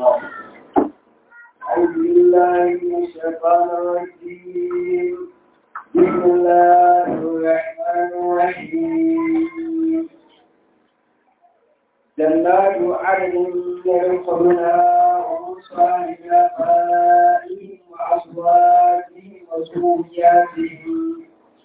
أعوذ بالله من الشيطان الرجيم بسم الله الرحمن الرحيم جنات عدن يدخلونها ومن صالح آبائهم وأزواجهم وذرياتهم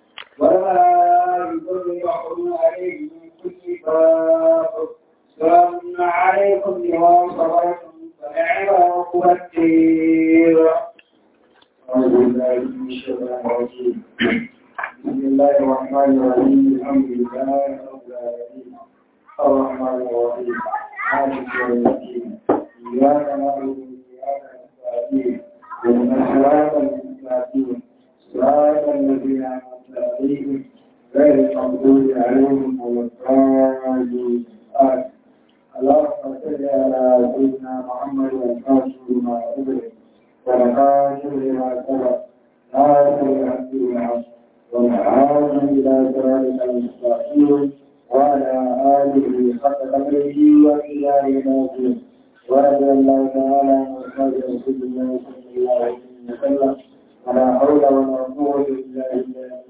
ولا يضر عليهم من كل باب سلام عليكم بما صبرتم فنعم عقبى الدير. أعوذ بالله من الشيطان الرجيم بسم الله الرحمن الرحيم الحمد لله رب العالمين الرحمن الرحيم مالك يوم الدين إياك نعبد وإياك نستعين اهدنا الصراط المستقيم صراط الذين أنعمت عليهم غير المغضوب عليهم ولا الضالين آمين. اللهم صل على سيدنا محمد والفاتح لما أغلق والخاتم لما سبق ناصر الحق بالحق والعاصم إلى صراط المستقيم وعلى آله حق قدره وإله العظيم ورضي الله تعالى عن أصحاب رسول الله صلى الله عليه وسلم ولا حول ولا قوة إلا بالله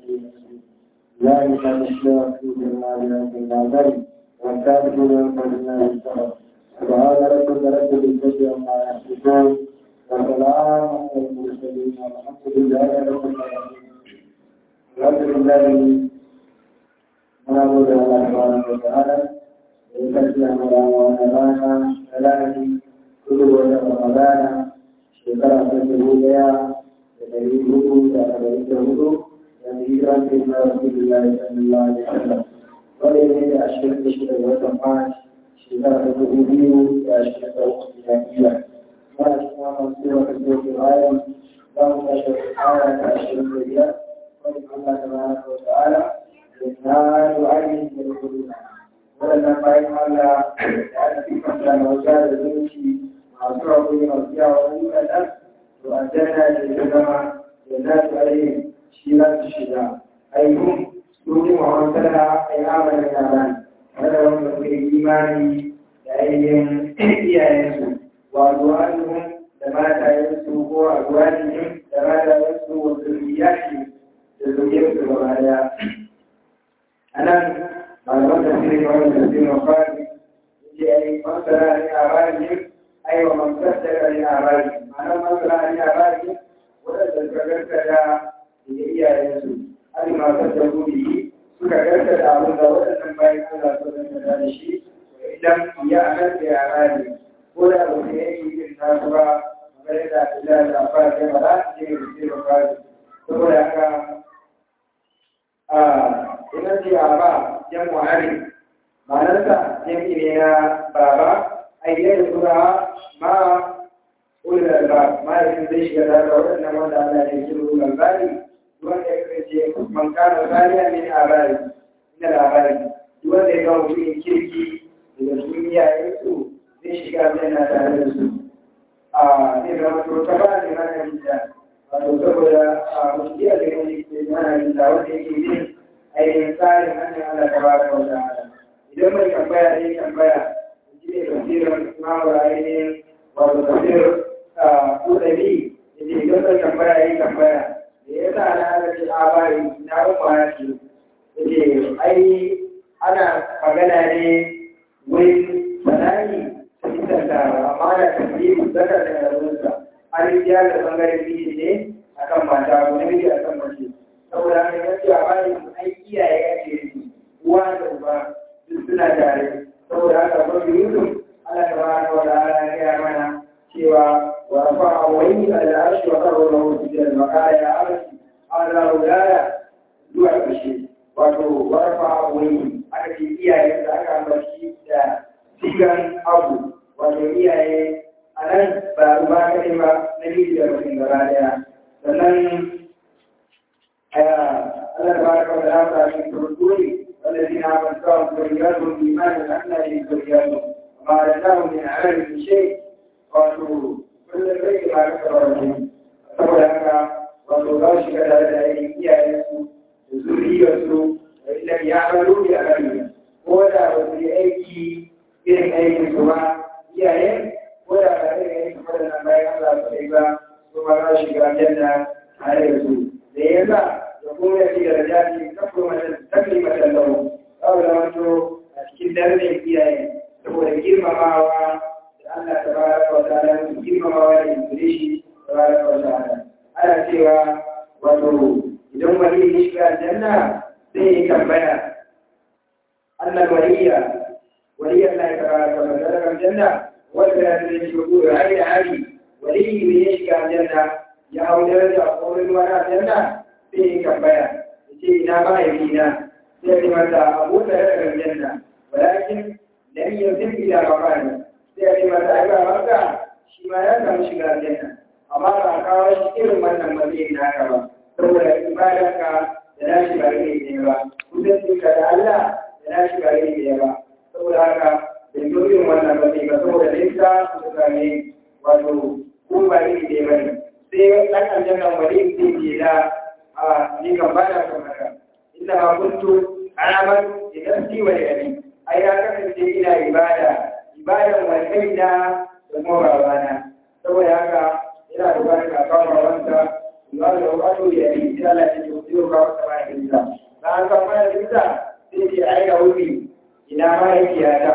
ذلك الإسلام في جمال الناظر والكافر والمدينة السبب سبحان ربك رب العزة عما يصفون وسلام على المرسلين والحمد لله رب العالمين. الحمد لله نعبد الله سبحانه وتعالى ويكفي أمرنا ونهانا كل رمضان شكرا لله وتريده وتريده وهجرة إلى رسول الله صلى الله عليه وسلم ولله أشهد شهر وتمات شهر الربوبية وأشهد وقت الجاهلية وأشهد سورة الزوج العالم لهم أشهد الآية أشهد الرياء وإن الله تبارك وتعالى جنات عدن يدخلونها ولما فهم الله لأن في كان وجاد الملكي مع سورة المرجع وأولى الأرض وأنزلنا جهنم جنات عدن شيلات الشجاع أي هم سوري وعنصرها أي عمل الإعلان هذا هو من الإيمان لأيهم إيانسوا وأزواجهم لما تيسوا وأزواجهم لما تيسوا وذرياتهم لذرية الغاية أنا معلومات تفسير وعلم تفسير وقال يجي أي مصدر لأعمالهم أي ومصدر لأعمالهم معنى مصدر لأعمالهم ولا تذكرت da iyayensu an ma da gobe suka garka da abin da waɗannan bayan Allah su zanta da shi idan ya anar da yara ne ko da ba su yi yin nasu ba kamar da Allah da fara da ba su yi da ba ba saboda haka ina ce ba jan mu'ari ma'anarsa jami'i ne na baba ayyar zuwa ma ulul ba ma yin zai shiga da waɗannan wanda Allah ya yi ulul albani wanda ya kace man kana zaliya min abari ina labari wanda ya ga mutum kirki da duniya yayin zai shiga yana tare da su ne da wato tabara ne mana da wato saboda mutum ya ga wani ke mana da wanda yake yin ainihin tsarin hannun Allah tabaraka wa ta'ala idan mai tambaya ne tambaya shi ne tafsirin mawara ainihin wato tafsir kudabi idan mai tambaya ne tambaya da ya sa na alaƙi labari na rumma ce da ke ai ana magana ne wurin sanani ta fitar da amma da tasiri zaka da yarunsa an yi da bangaren biyu ne a kan mata ko namiji a kan mace saboda haka ya ce a bayan ai iyaye ake yi uwa da uba duk suna tare saboda haka mafi yusuf Allah ta bada wa ta'ala ya gaya mana cewa ورفع أوليه على العرش وقرر له سجدا وقال يا عرش على ولاية دعا بشيء ورفع أوليه على الإياه يتعلق بشيء سجن أبو وجميع أنا بأربع كلمة نبي جرسين برايا فلن الله تبارك وتعالى في الرسول والذين آمنوا ذرياتهم إيمانا أن لذرياتهم وما لناهم من عمل من شيء قالوا كل البيت ما كفر منهم saboda haka wato za su shiga tare da iyayensu da zuriyarsu da idan ya amalu da amali ko da ba su yi aiki irin aikin su ba iyayen ko da ba irin za su kai ba kuma za su shiga aljanna tare da su da yasa da kuma ya ci daraja ne taklimatan lahu babu da wato a cikin darajar iyaye saboda girmamawa da Allah tabaraka wa ta'ala girmamawa da shi tabaraka wa ta'ala ana cewa wato idan wani ya shiga aljanna sai ya tambaya annal waliya Allah tabaraka wa ta'ala aljanna wanda ya shiga da hali waliyi ne ya shiga aljanna ya hau daraja a wurin wani aljanna sai ya tambaya ya ce ina mahaifina sai ya mata abu da ya aljanna walakin lam yazid ila maqami sai ya mata ai ba maka shi ma ya samu shiga aljanna amma ba kawo shi irin wannan matsayin naka ba saboda ibadarka da na shi ba ne ba kusancinka da Allah da na shi ba ne ba saboda haka da irin wannan matsayi ba saboda nisa su same wato ko ba ne ba ne sai ɗan aljanna wani zai ke da ni kan ba da kan haka inda ma kuntu amal idan ci wa gani ai ya kasance ina ibadan wani kai da kuma babana saboda haka ina da wani kakan babansa ba da wato ya yi sai Allah ya ce ku yi kawo ta bayan dinsa da an kan bayan dinsa sai ce ai ga wuri ina mahaifiyata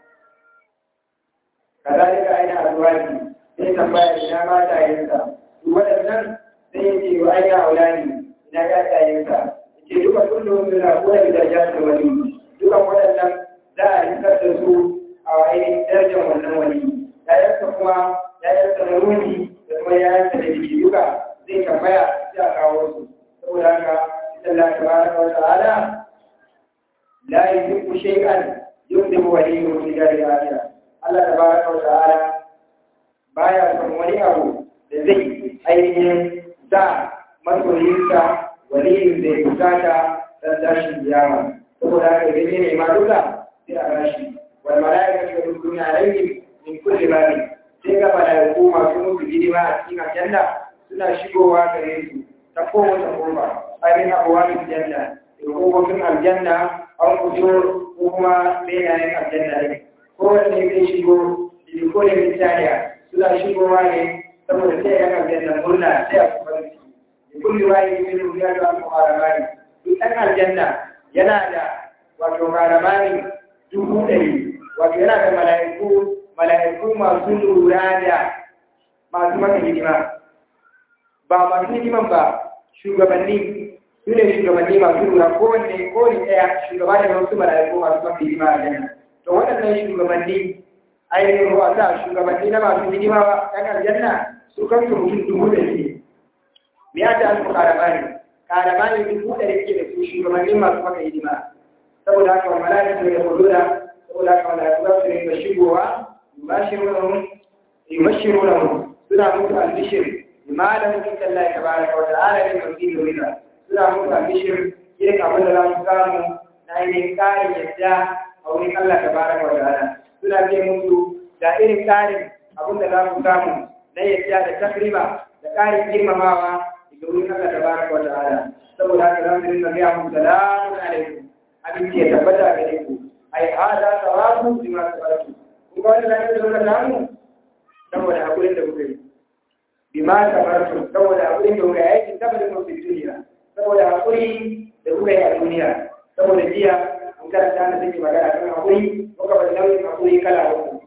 kazalika aina azwaji sai tambaya ina matayensa waɗannan sai yake wa aina aulani ina ƴaƴayensa yake duka kullum suna koyar da jasa wani duka waɗannan za a rikar da su a ainihin darajar wannan wani ƴaƴansa kuma ƴaƴansa na ruhi da kuma ƴaƴansa da jiki duka zai tambaya sai a kawo su saboda haka ita Allah tabaraka wa ta'ala la yuhibbu shay'an yuhibbu waliyyu fi dari al-akhirah Allah tabaraka wa ta'ala baya son wani abu da zai ainihin da masoyinsa waliyin zai bukata don tashin biyama saboda haka gani ne ma duka sai a rashi wal mala'ika ta rukuni alaihi min kulli babi sai ga mala'iku masu musu hidima a cikin aljanna suna shigowa gare su ta kowace kofa ainihin abuwanin janna da kofofin aljanna an fito ko kuma benayen aljanna ne kowanne zai shigo da kodin misaliya suna shigowa ne saboda sai ya kan janna murna sai a kuma ciki da kulli wayi min riyadu al-muharramani duk ɗan aljanna yana da wato haramani 100,000 wato yana da mala'iku masu lura da masu maka hidima ba masu hidiman ba shugabanni su ne shugabanni masu lura kowane ɗaya shugaba da wasu mala'iku masu maka hidima a janna to waɗannan shugabanni ainihin ruwa sa shugabanni na masu hidima ba ɗan aljanna su kansu mutum 100,000 miya ta alfu karamani 100,000 ke da su shugabanni masu maka hidima saboda haka wa mala'ikatu ya kudura saboda haka mala'ikatu za su rinka shigowa yubashirunahum suna musu albishir bima da mutum Allah tabaraka wa ta'ala ne kan fi wida suna musu albishir irin abin da za su samu na ainihin ƙarin yadda a wurin Allah tabaraka wa ta'ala suna ce musu da irin ƙarin abin da za su samu na yadda da takriba da ƙarin girmamawa daga wurin Allah tabaraka wa ta'ala saboda haka za su rinka gaya musu salamun alaikum abinci ya tabbata gare ku ai hada sawabu bima sabartu kuma wannan da yake da namu saboda hakurin da kuka yi bima sabartu saboda hakurin da kuka yi aikin saboda kun duniya saboda hakuri da kuka yi a duniya saboda jiya mun karanta da take magana kan hakuri kuka bar nauyin hakuri kala uku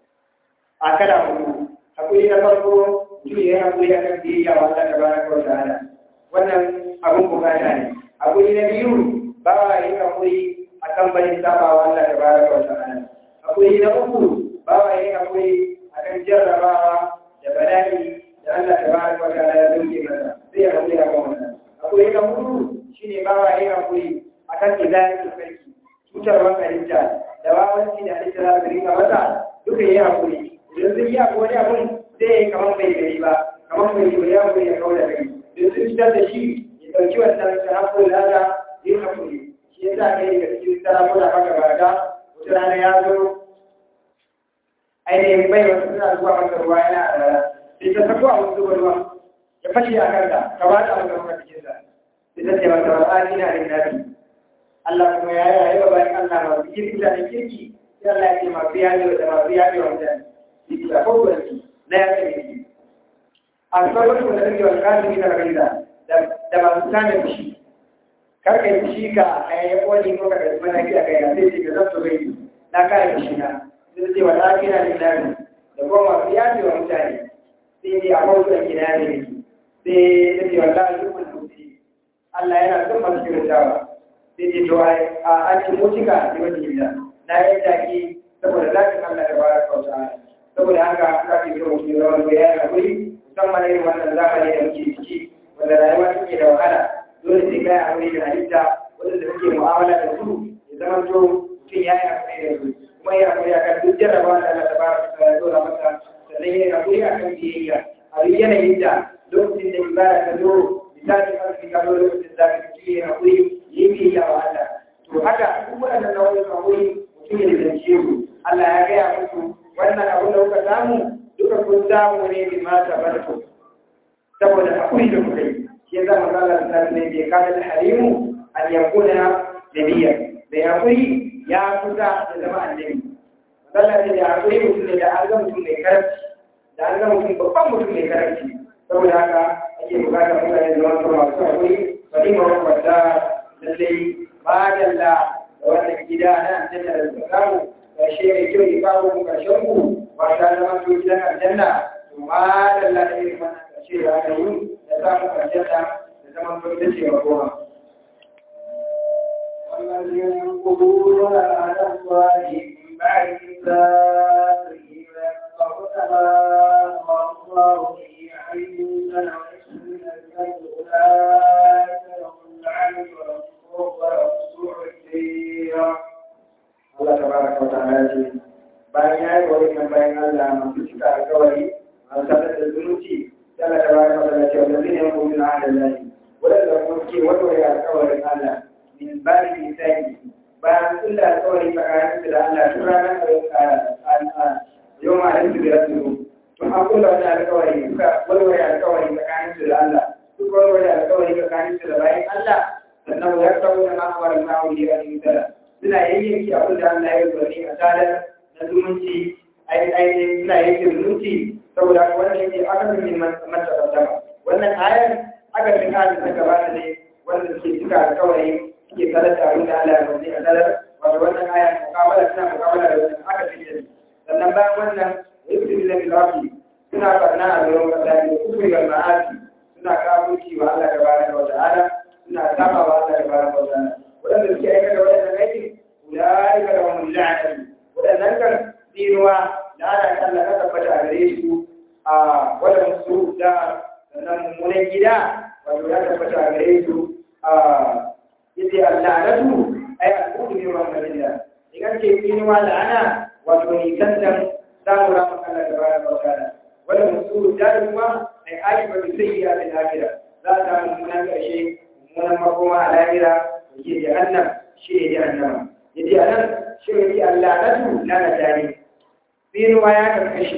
a kala uku hakuri na farko mutum ya yi hakuri akan biyayya wa Allah tabaraka wa ta'ala wannan abun bukata ne hakuri na biyu ba wa yi hakuri a kan barin sabawa Allah da baraka wa ta'ala hakuri na uku ba wa yi hakuri a kan jarrabawa da bala'i da Allah da baraka wa ta'ala ya dauke masa sai ya hakuri a kan wannan hakuri na hudu shine ba wa yi hakuri a kan izayen sarki cutarwar halitta da wawanci da halitta za su rika masa duka yi hakuri idan sun yi hakuri abun sai ya yi kamar bai gari ba kamar bai yi ya hakuri ya kawo da gari idan sun fitar da shi ya ɗauki wannan sana'ar lada yin hakuri shi ya sa kai daga cikin sarakuna maka bata wata rana ya zo ainihin bai wasu suna zuwa masa ruwa yana a rana sai ta sako a wasu zuwa ruwa ya fashe a kanta ka ba ta masa ruwa cikinsa sai ta ce masa wasani na da nafi Allah kuma ya yi wa bayan Allah masu kirki da kirki sai Allah ya ce masu yaji da masu yaji wa mutane shi ta kowarki na ya ce miki asabar da take wal kasimi da rinda da ba su kana shi karka yi shi ka hayayya wani ko ka da manaki a kai sai ce ga zato bai na kare shi na zai ce wa lafiya ne lafi da kuma ya ce wa mutane sai dai a mawutan gida ne sai ta ce wallahi dukkan mutum Allah yana son masu kirtawa sai ce to a an ci mutuka da wani gida na yadda ke saboda zafin Allah da bara kauta saboda haka za ki ga mutum da wani bayani a wuri musamman irin wannan zamani da muke ciki wanda rayuwa take da wahala dole sai kai a wuri da halitta wanda suke mu'amala da su ya zama to mutum ya yi hakuri da su kuma ya hakuri akan duk jarrabawa da Allah ta bara ta dora masa sannan ya yi hakuri akan biyayya a duk yanayin da lokacin da ibada ta zo misali arziki ka zo lokacin da ka ci ya hakuri ya yi biyayya wa Allah to haka duk waɗannan nau'in hakuri mutum ya zance su Allah ya gaya musu wannan abin da kuka samu duka kun samu ne bi ma tabartu saboda hakuri da kuka yi shi yasa manzo Allah ta ne bai kada da halimu an yakuna nabiyya bai hakuri ya kusa da zama annabi manzo Allah ne da hakuri mutum ne da an ga mutum mai karanci da an ga mutum babban mutum mai karanci saboda haka ake bukatar mutane da zama masu hakuri bari ma wanda lallai madalla da wannan gida na aljanna da suka samu ƙarshe mai kyau ya kawo mu ƙarshen ku ba ta zama to gidan aljanna to madalla da irin wannan ƙarshe da aka yi da samun aljanna da zaman to ita ce makoma. والذين ينقضون على الله من بعد ميثاقه ويقطعون ما أمر الله به أن يوصل ويسلمون الكذب أولئك لهم العدل Allah tabaraka wa ta'ala ce bayan ya yi wannan bayan Allah masu cika alƙawari masu sadar da zumunci Allah tabaraka wa ta'ala ce wanda zai yanko min ahadallahi wanda kuma ke warware alƙawarin Allah min bari misali bayan kulla alƙawari tsakanin da Allah tun ranar da yau ma da su da su tun an kulla wannan alƙawari suka warware alƙawari tsakanin da Allah suka warware alƙawari tsakanin da bayan Allah sannan ya kawo da ma'amarin ma'auri a cikin tara suna yayyanki abin da Allah ya bari a tsadar na zumunci ainihin suna yanke zumunci saboda wannan yake aka fi mata tattama wannan ayar aka fi kayan da gabata ne wanda suke cika alkawari suke tsadar da abin da Allah ya bari a tsadar wato wannan ayar mukabala suna mukabala da wannan aka fi da sannan bayan wannan yusuf bin lafi suna barna a zuwan kasa ne kufri wal ma'asi suna kafuci wa Allah tabaraka wa ta'ala suna saba wa Allah tabaraka wa ta'ala wadanda suke aikata wadannan aikin ulaika lahum la'natu wadannan kan dinuwa la'ana Allah ka tabbata a gare su a wadan su da nan mummunan gida wato ya tabbata a gare su a yace la'natu ay al-qudu bi rahmatillah idan ce dinuwa la'ana wato ni kantan samu rahmatan Allah tabaraka wa ta'ala wadan su da kuma ay ayyuka bi sayyi'atil akhirah za ta mummunan karshe mummunan makoma a lahira yake jahannam shi ne jahannama yace anan shi ne Allah natu lana tare binuwa ya karkashi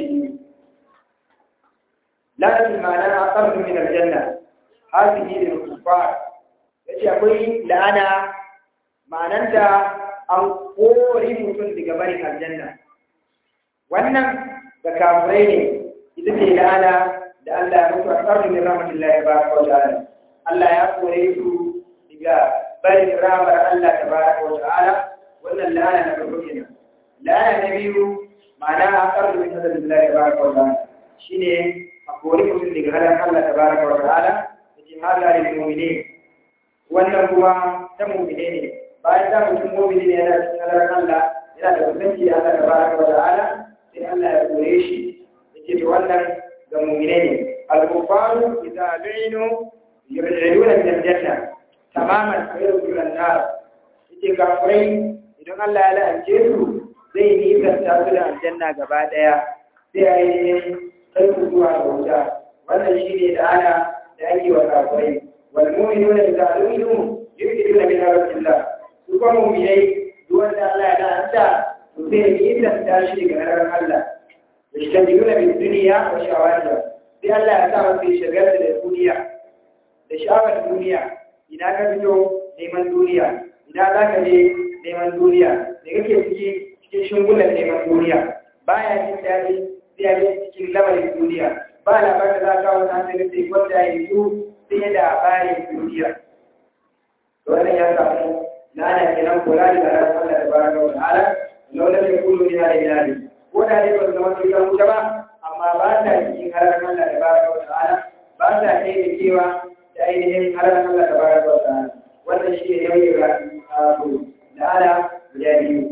lanatul ma'ana aqarru min aljanna hadhihi lil kuffar yace akwai la'ana ma'ananta an kore mutum daga barin aljanna wannan ga kafirai ne ita ce la'ana da Allah ya mutu aqarru min rahmatillahi tabaraka wa ta'ala Allah ya kore su daga barin ramar Allah tabaraka wa ta'ala wannan la'ana na farko kenan la'ana na biyu ma'ana aqarru min hadallahi tabaraka wa ta'ala shine a kore mutum daga hadan Allah tabaraka wa ta'ala yace hada lil mu'minin wannan kuma ta mu'mine ne bayan da mutum mu'mini ne yana cikin hadan Allah yana da kusanci da Allah tabaraka wa ta'ala sai Allah ya kore shi yace to wannan ga mu'mine ne al-kuffaru idza lu'inu yurja'una min al-janna tamaman ayyukan an-nar yace kafirai idan Allah ya la'ance su zai yi kanta su da aljanna gaba daya sai ayi sai ku zuwa ga wuta wannan shine da ana da ake wa kafirai wal mu'minuna idza lu'inu yurja'una min rahmatillah su kuma mu'minai duk wanda Allah ya la'anta to sai yi kanta shi daga ranar Allah yashtajuna bid dunya wa shawariha sai Allah ya sa su shagalta da duniya da sha'awar duniya ina ka fito neman duniya ina za ka je neman duniya da kake cikin shungulan neman duniya baya jin daɗi sai ya je cikin lamarin duniya ba labarin da za ka kawo hankalin sai wanda ya yi sai da bayan duniya. Wannan ya samu na ana kenan kula da ranar Allah da baraka wa ta'ala laula da kullu min al-ilahi ko da dai ba zama su kan ba amma ba ta cikin harar Allah da baraka wa ta'ala ba ta kai da cewa da ainihin harar Allah da baraka wa ta'ala wannan shi ne yau ga da ala guda biyu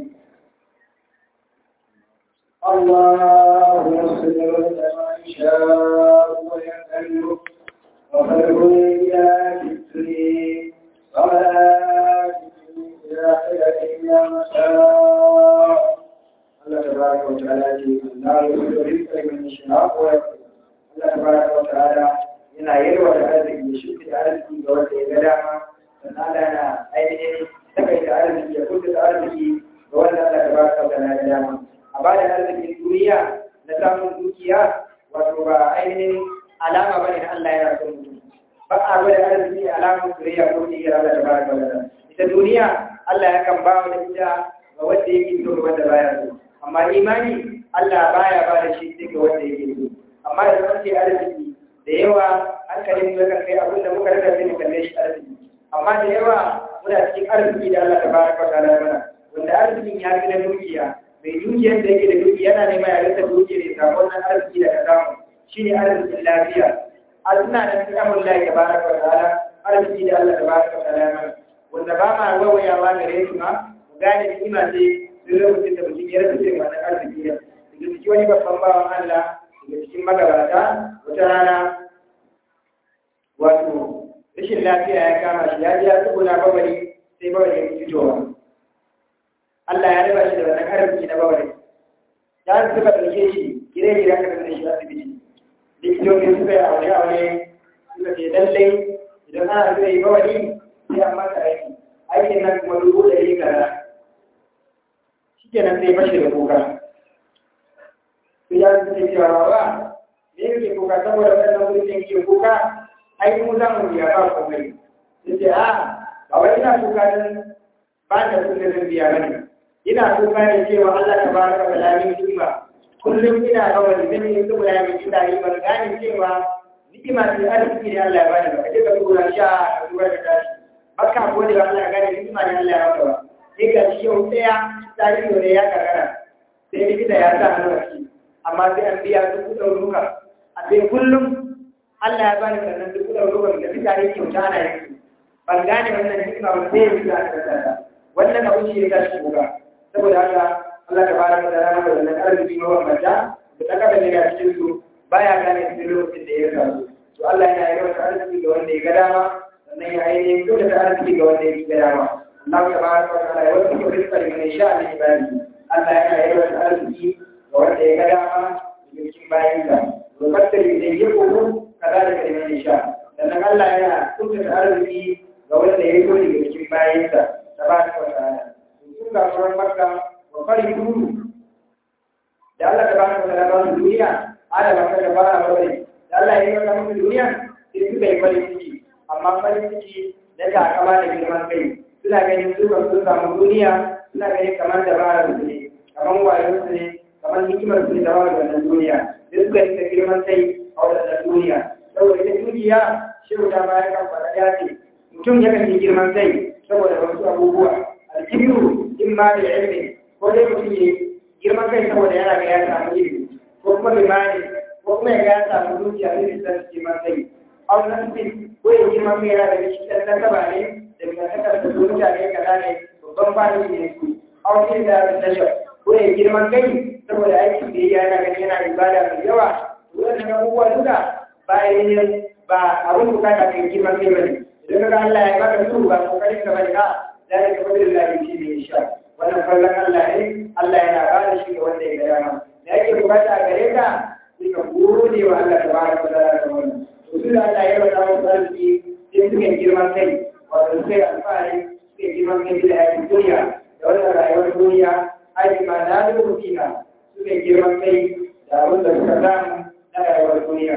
الله يصل لمن يشاء ويكلف وخلق الإله الدنيا ولا إلا ما شاء الله تبارك وتعالى لا يصل رزق لمن يشاء ويكلف الله تبارك وتعالى yana yalwa da arziki ya shuka da arziki ga wanda ya ga dama sannan Allah yana ainihin takaita arziki ya kuka da arziki ga wanda Allah tabaraka wa ta'ala ya dama a ba da arzikin duniya na samun dukiya wato ba ainihin alama bane na Allah yana son mutum ba a gwada arziki alamun soyayya ko kiyar Allah da baraka wa ita duniya Allah ya kan ba da ita ga wanda yake so ga wanda baya so amma imani Allah baya ba da shi sai ga wanda yake so amma da wanda arziki da yawa hankalin mu kan kai abin da muka rada sai mu kalle shi arziki amma da yawa muna cikin arziki da Allah da baraka wa ta'ala mana wanda arzikin ya fi na dukiya mai dukiyar da yake da dukiya yana nema ya rasa dukiyar ya samu wannan arziki da ka samu shine arzikin lafiya suna da cikin amun lahi da baraka wa ta'ala arziki da Allah da baraka wa ta'ala mana wanda ba ma wawayawa gare su ma mu gane ni'ima ce duk lokacin da mutum ya rasa irin wannan arziki da daga cikin wani babban bawan Allah daga cikin magabata wata rana wato rashin lafiya ya kama shi ya ji ya tsuguna babari sai babari ya fitowa Allah ya raba shi da wannan arziki na babari ya suka ɗauke shi gire-gire aka da shi asibiti likitoci suka yi aure suka ce lallai idan ana so yi babari sai an masa aiki aikin nan kuma $100,000 kaza shi kenan sai fashe da kuka su ya ce cewa ba me yake kuka saboda wannan wurin da yake kuka ai mu za mu biya ba komai sai ce ba wai ina kuka don ba da kuka zan biya bane ina kuka ne cewa Allah ta baraka wa ta'ala ni'ima kullum ina kawai zan yi su guda mai kida yi ban gane cewa ni'ima ce arziki ne Allah ya bani ba kaje ka tura sha ka tura da tashi baka gode wa Allah ya gane ni'ima ne Allah ya baka ba sai ga shi yau tsaya tare da ya karkara sai likita ya sa hannu a ciki amma sai an biya $1,000 a sai kullum Allah ya bani sannan $1,000 da suka yi kyauta ana yanki ban gane wannan ni'ima ba sai ya bi da aka wannan abu shi ya tashi kuka saboda haka Allah ta fara da rana da wannan arziki ma wanda da ta kafa ne ga cikin su baya gane cikin lokacin da ya samu to Allah yana yi masa arziki ga wanda ya ga dama sannan ya ainihin kyauta da arziki ga wanda ya ga dama Allah ta fara da rana ya wasu kyauta da mai sha ne ibadi Allah yana yi masa arziki ga wanda ya ga dama daga cikin bayansa to fattali da ya kogo kaza da kalmar sha sannan Allah yana kyauta da arziki ga wanda ya so daga cikin bayansa tabaraka wa ta'ala sun ga sauran makka wa farihu da Allah tabaraka wa ta'ala ba duniya ala ba da fara bane da Allah ya yi maka musu duniya sai suka yi farin ciki amma farin ciki da takama da girman kai suna ganin su kan sun samu duniya suna ganin kamar da bara su ne kamar wayo su ne kamar hikimar su ne da bara wannan duniya sai suka yi girman kai a wannan duniya saboda ita duniya shehu da baya kan fara ya ce mutum yakan yi girman kai saboda wasu abubuwa alkibiru in ma da ilmi ko dai mutum ya girman kai saboda yana ga ya samu ilimi ko kuma limani ko kuma ya ga ya samu dukiya ne da san girman kai au nan ko ya girman kai yana da shi dan nasaba ne da dangantakar da mutane kaza ne babban fadi ne su au sai da tashar ko ya girman kai saboda aikin da yana gani yana ibada mai yawa wannan abubuwa duka bayan ba abin bukata kai girman kai bane idan ka Allah ya baka su ba kokarin ka bane ka zai ka bada Allah shi ne insha wannan kallon Allah ne Allah yana ba da shi ga wanda ya ga dama da yake bukata gare ka sai ka gode wa Allah tabaraka wa ta'ala da wannan to sai Allah ya bada mu sarki sai suka girman kai wato sai alfahari sai girman kai da yayin duniya da wannan rayuwar duniya ai ma da rubutina suka girman kai da abin da suka samu na rayuwar duniya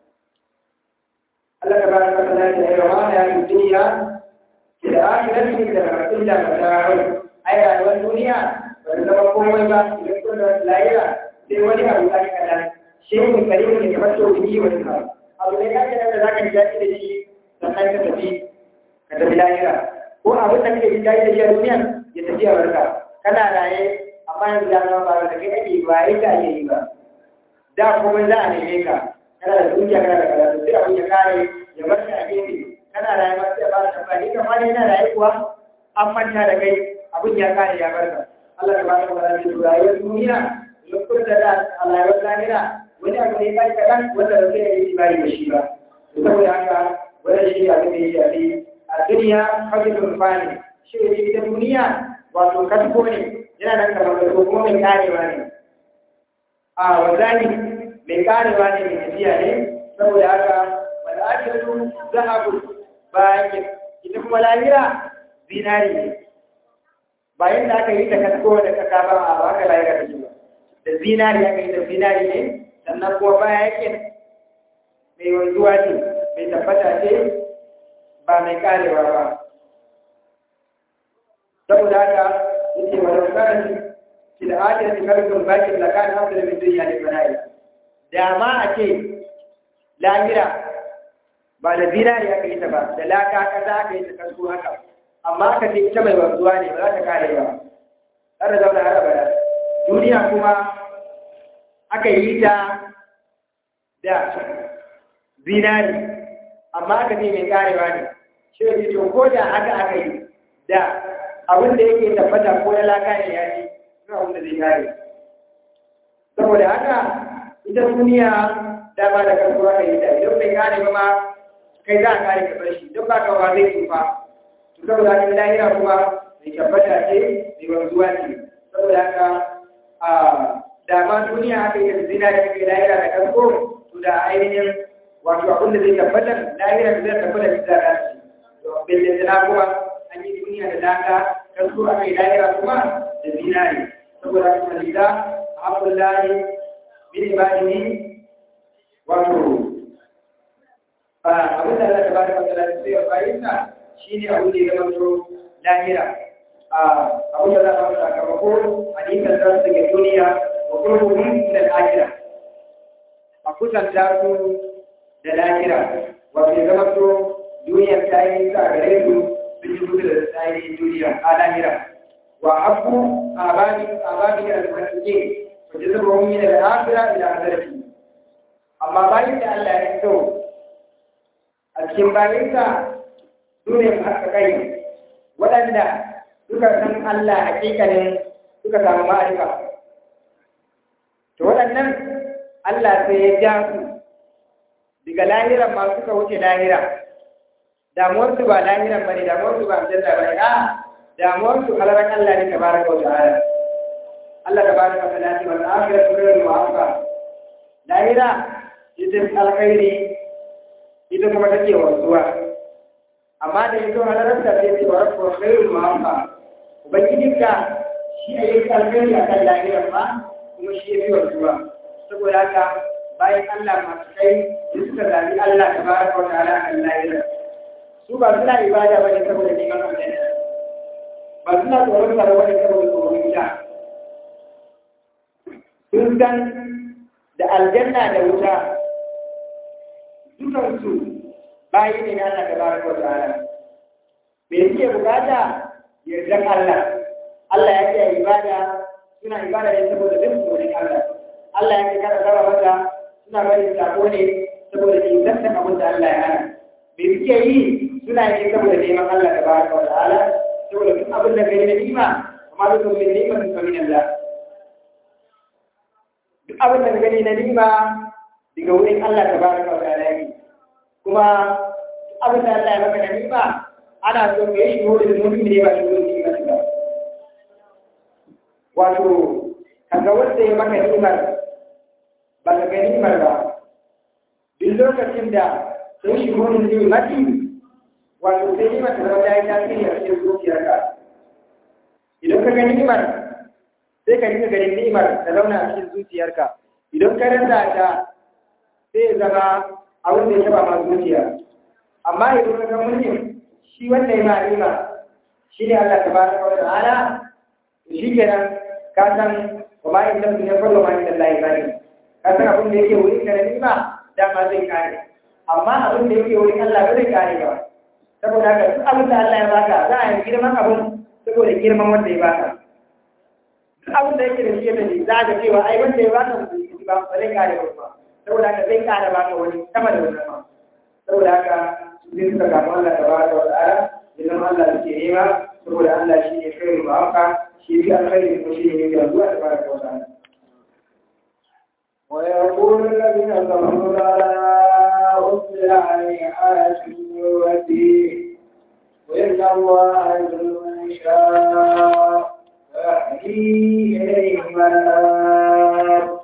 Allah tabaraka wa ta'ala ya rawana ya duniya da akhirat da illa mata'un ai rayuwar duniya ba da zama komai ba idan kun da lahira sai wani abu da kadan shehu karimu ne kamar to biyi wani ka abu ne ka da zaka ji daɗi da shi sannan ka tafi lahira ko abin da kake jin daɗi da shi a duniya ya tafi a barka kana raye amma yanzu ya zama ba da kai ake ba yi ka yi ba da kuma za a neme ka kana da dukiya kana da karatu sai abin ya kare ya bar ka a gefe kana raye ma sai a fara tambaya ni kamar yana raye kuwa an manta da kai abin ya kare ya bar ka Allah ta bada wa rayu rayuwar duniya lokacin da Allah ya lahira wani abu ne kai kadan wanda da zai yi bai da shi ba saboda haka wannan shi abin da yake a duniya hadithul fani shi ne ita duniya wato kasko ne yana nan kamar da kuma mai karewa ne a wazani mai karewa ne mai tafiya ne saboda haka wal akhiratu zahabu bayan ita kuma lahira zinari ne bayan da aka yi ta kasko da kaka ba a haka lahira ta ba da zinari aka yi da zinari ne sannan kuma baya yake mai wanzuwa ce mai tabbata ce ba mai karewa ba saboda haka yake wa daukarin fil akhirati kalkun bakin la kan afdal min dunya li bana'i da ma a ce lahira ba da zinari aka yi ta ba da laka kaza aka yi ta kasko haka amma aka ce ita mai wanzuwa ne ba za ta kare ba har da zauna har abada duniya kuma aka yi ta da zinari amma aka ce mai karewa ne shi ne to ko da aka yi da abin da yake tabbata ko na laka ne ya ce suna abin da zai kare saboda haka ita duniya dama da karfi aka yi ta idan bai kare ba ma kai za a kare ka bar shi don ba ka ba zai tufa to saboda haka lahira kuma mai tabbata ce mai wanzuwa ce saboda haka a dama duniya aka yi da zina da kai lahira da karko to da ainihin wato abin da zai tabbata lahira da zai tabbata da zai to bai da zina kuma an yi duniya da laka karko aka yi lahira kuma da zinari saboda haka lida abdullahi bin ibadihi wato abin da Allah ta bada matsala sai ya fahimta shi ne abin da ya zama to lahira abin da za a wata sakamako a nisan za su daga duniya wa kurkuhun da lahira a kusanta su da lahira wato ya zama to duniyar ta yi sa gare su sun yi kusa da tsayin duniya a lahira wa abu a babi da alfarke wajen zama wani da lahira ila hazarki amma bayan da Allah ya so a cikin bayansa su ne kai waɗanda suka san Allah hakikanin suka samu ma'arifa. To waɗannan Allah sai ya ja su daga lahiran ma suka wuce lahira. Damuwarsu ba lahiran ba ne, damuwarsu ba aljanna ba ne, damuwarsu halarar Allah ne tabaraka wa ta'ala. Allah tabaraka wa ta'ala ce wal akhiratu khairun wa abqa. Lahira ita alkhairi ita kuma take wanzuwa. Amma da yazo halarta sai ce wa rabbu khairul ma'afa ubangijinka shi ne yake alkhairi a kan lahirar ma kuma shi yake wanzuwa saboda haka bayan Allah masu kai suka zabi Allah tabaraka wa ta'ala a kan lahirar su ba suna ibada ba ne saboda neman aljanna ba suna tsoron sa ba ne saboda tsoron wuta sun san da aljanna da wuta dukansu bayi ne na Allah tabaraka wa ta'ala me yake bukata yardan Allah Allah ya ce ibada suna ibada ne saboda duk tsoron Allah Allah ya ce kada saba mata suna bari sako ne saboda ingantan abin da Allah ya hana me suke yi suna yi saboda neman Allah tabaraka wa ta'ala saboda duk abin da kai na nima amma duk min ni'matin fa min Allah duk abin da gani na nima daga wurin Allah tabaraka wa ta'ala kuma abin da Allah ya maka da nima ana so ka yi shiro da mutum ne ba shiro da nima ba wato kaga wanda ya maka nimar ba ka ga nimar ba duk lokacin da sai shiro da nimati wato sai nimar ta zama ta yi tasiri a cikin zuciyarka idan ka ga nimar sai ka rika ganin nimar ta zauna a cikin zuciyarka idan ka rasa ta sai ya zama abin da ya taba ma zuciya amma idan ka ga mutum shi wanda ya ma'arima shi ne Allah tabaraka wa ta'ala shi kenan ka san wa ma inda kun yafar wa ma inda Allah ya bari ka san abin da yake wurin ka da ni'ima dama zai kare amma abin da yake wurin Allah ba zai kare ba saboda haka duk abin da Allah ya baka za a yi girman abin saboda girman wanda ya baka duk abin da yake da shi da za a ga cewa ai wanda ya baka ba zai kare ba saboda haka zai kare baka wani sama da wannan ma saboda haka zai suka gamu Allah tabaraka wa ta'ala idan Allah suke nema saboda Allah shi ne khairu ma'afa shi fi alkhairi kuma shi ne mai yanzuwa tabaraka wa ta'ala ويقول الذين كفروا لا أرسل عليه آية من ربه وإن الله يضل من شاء ويهدي إليه من أناب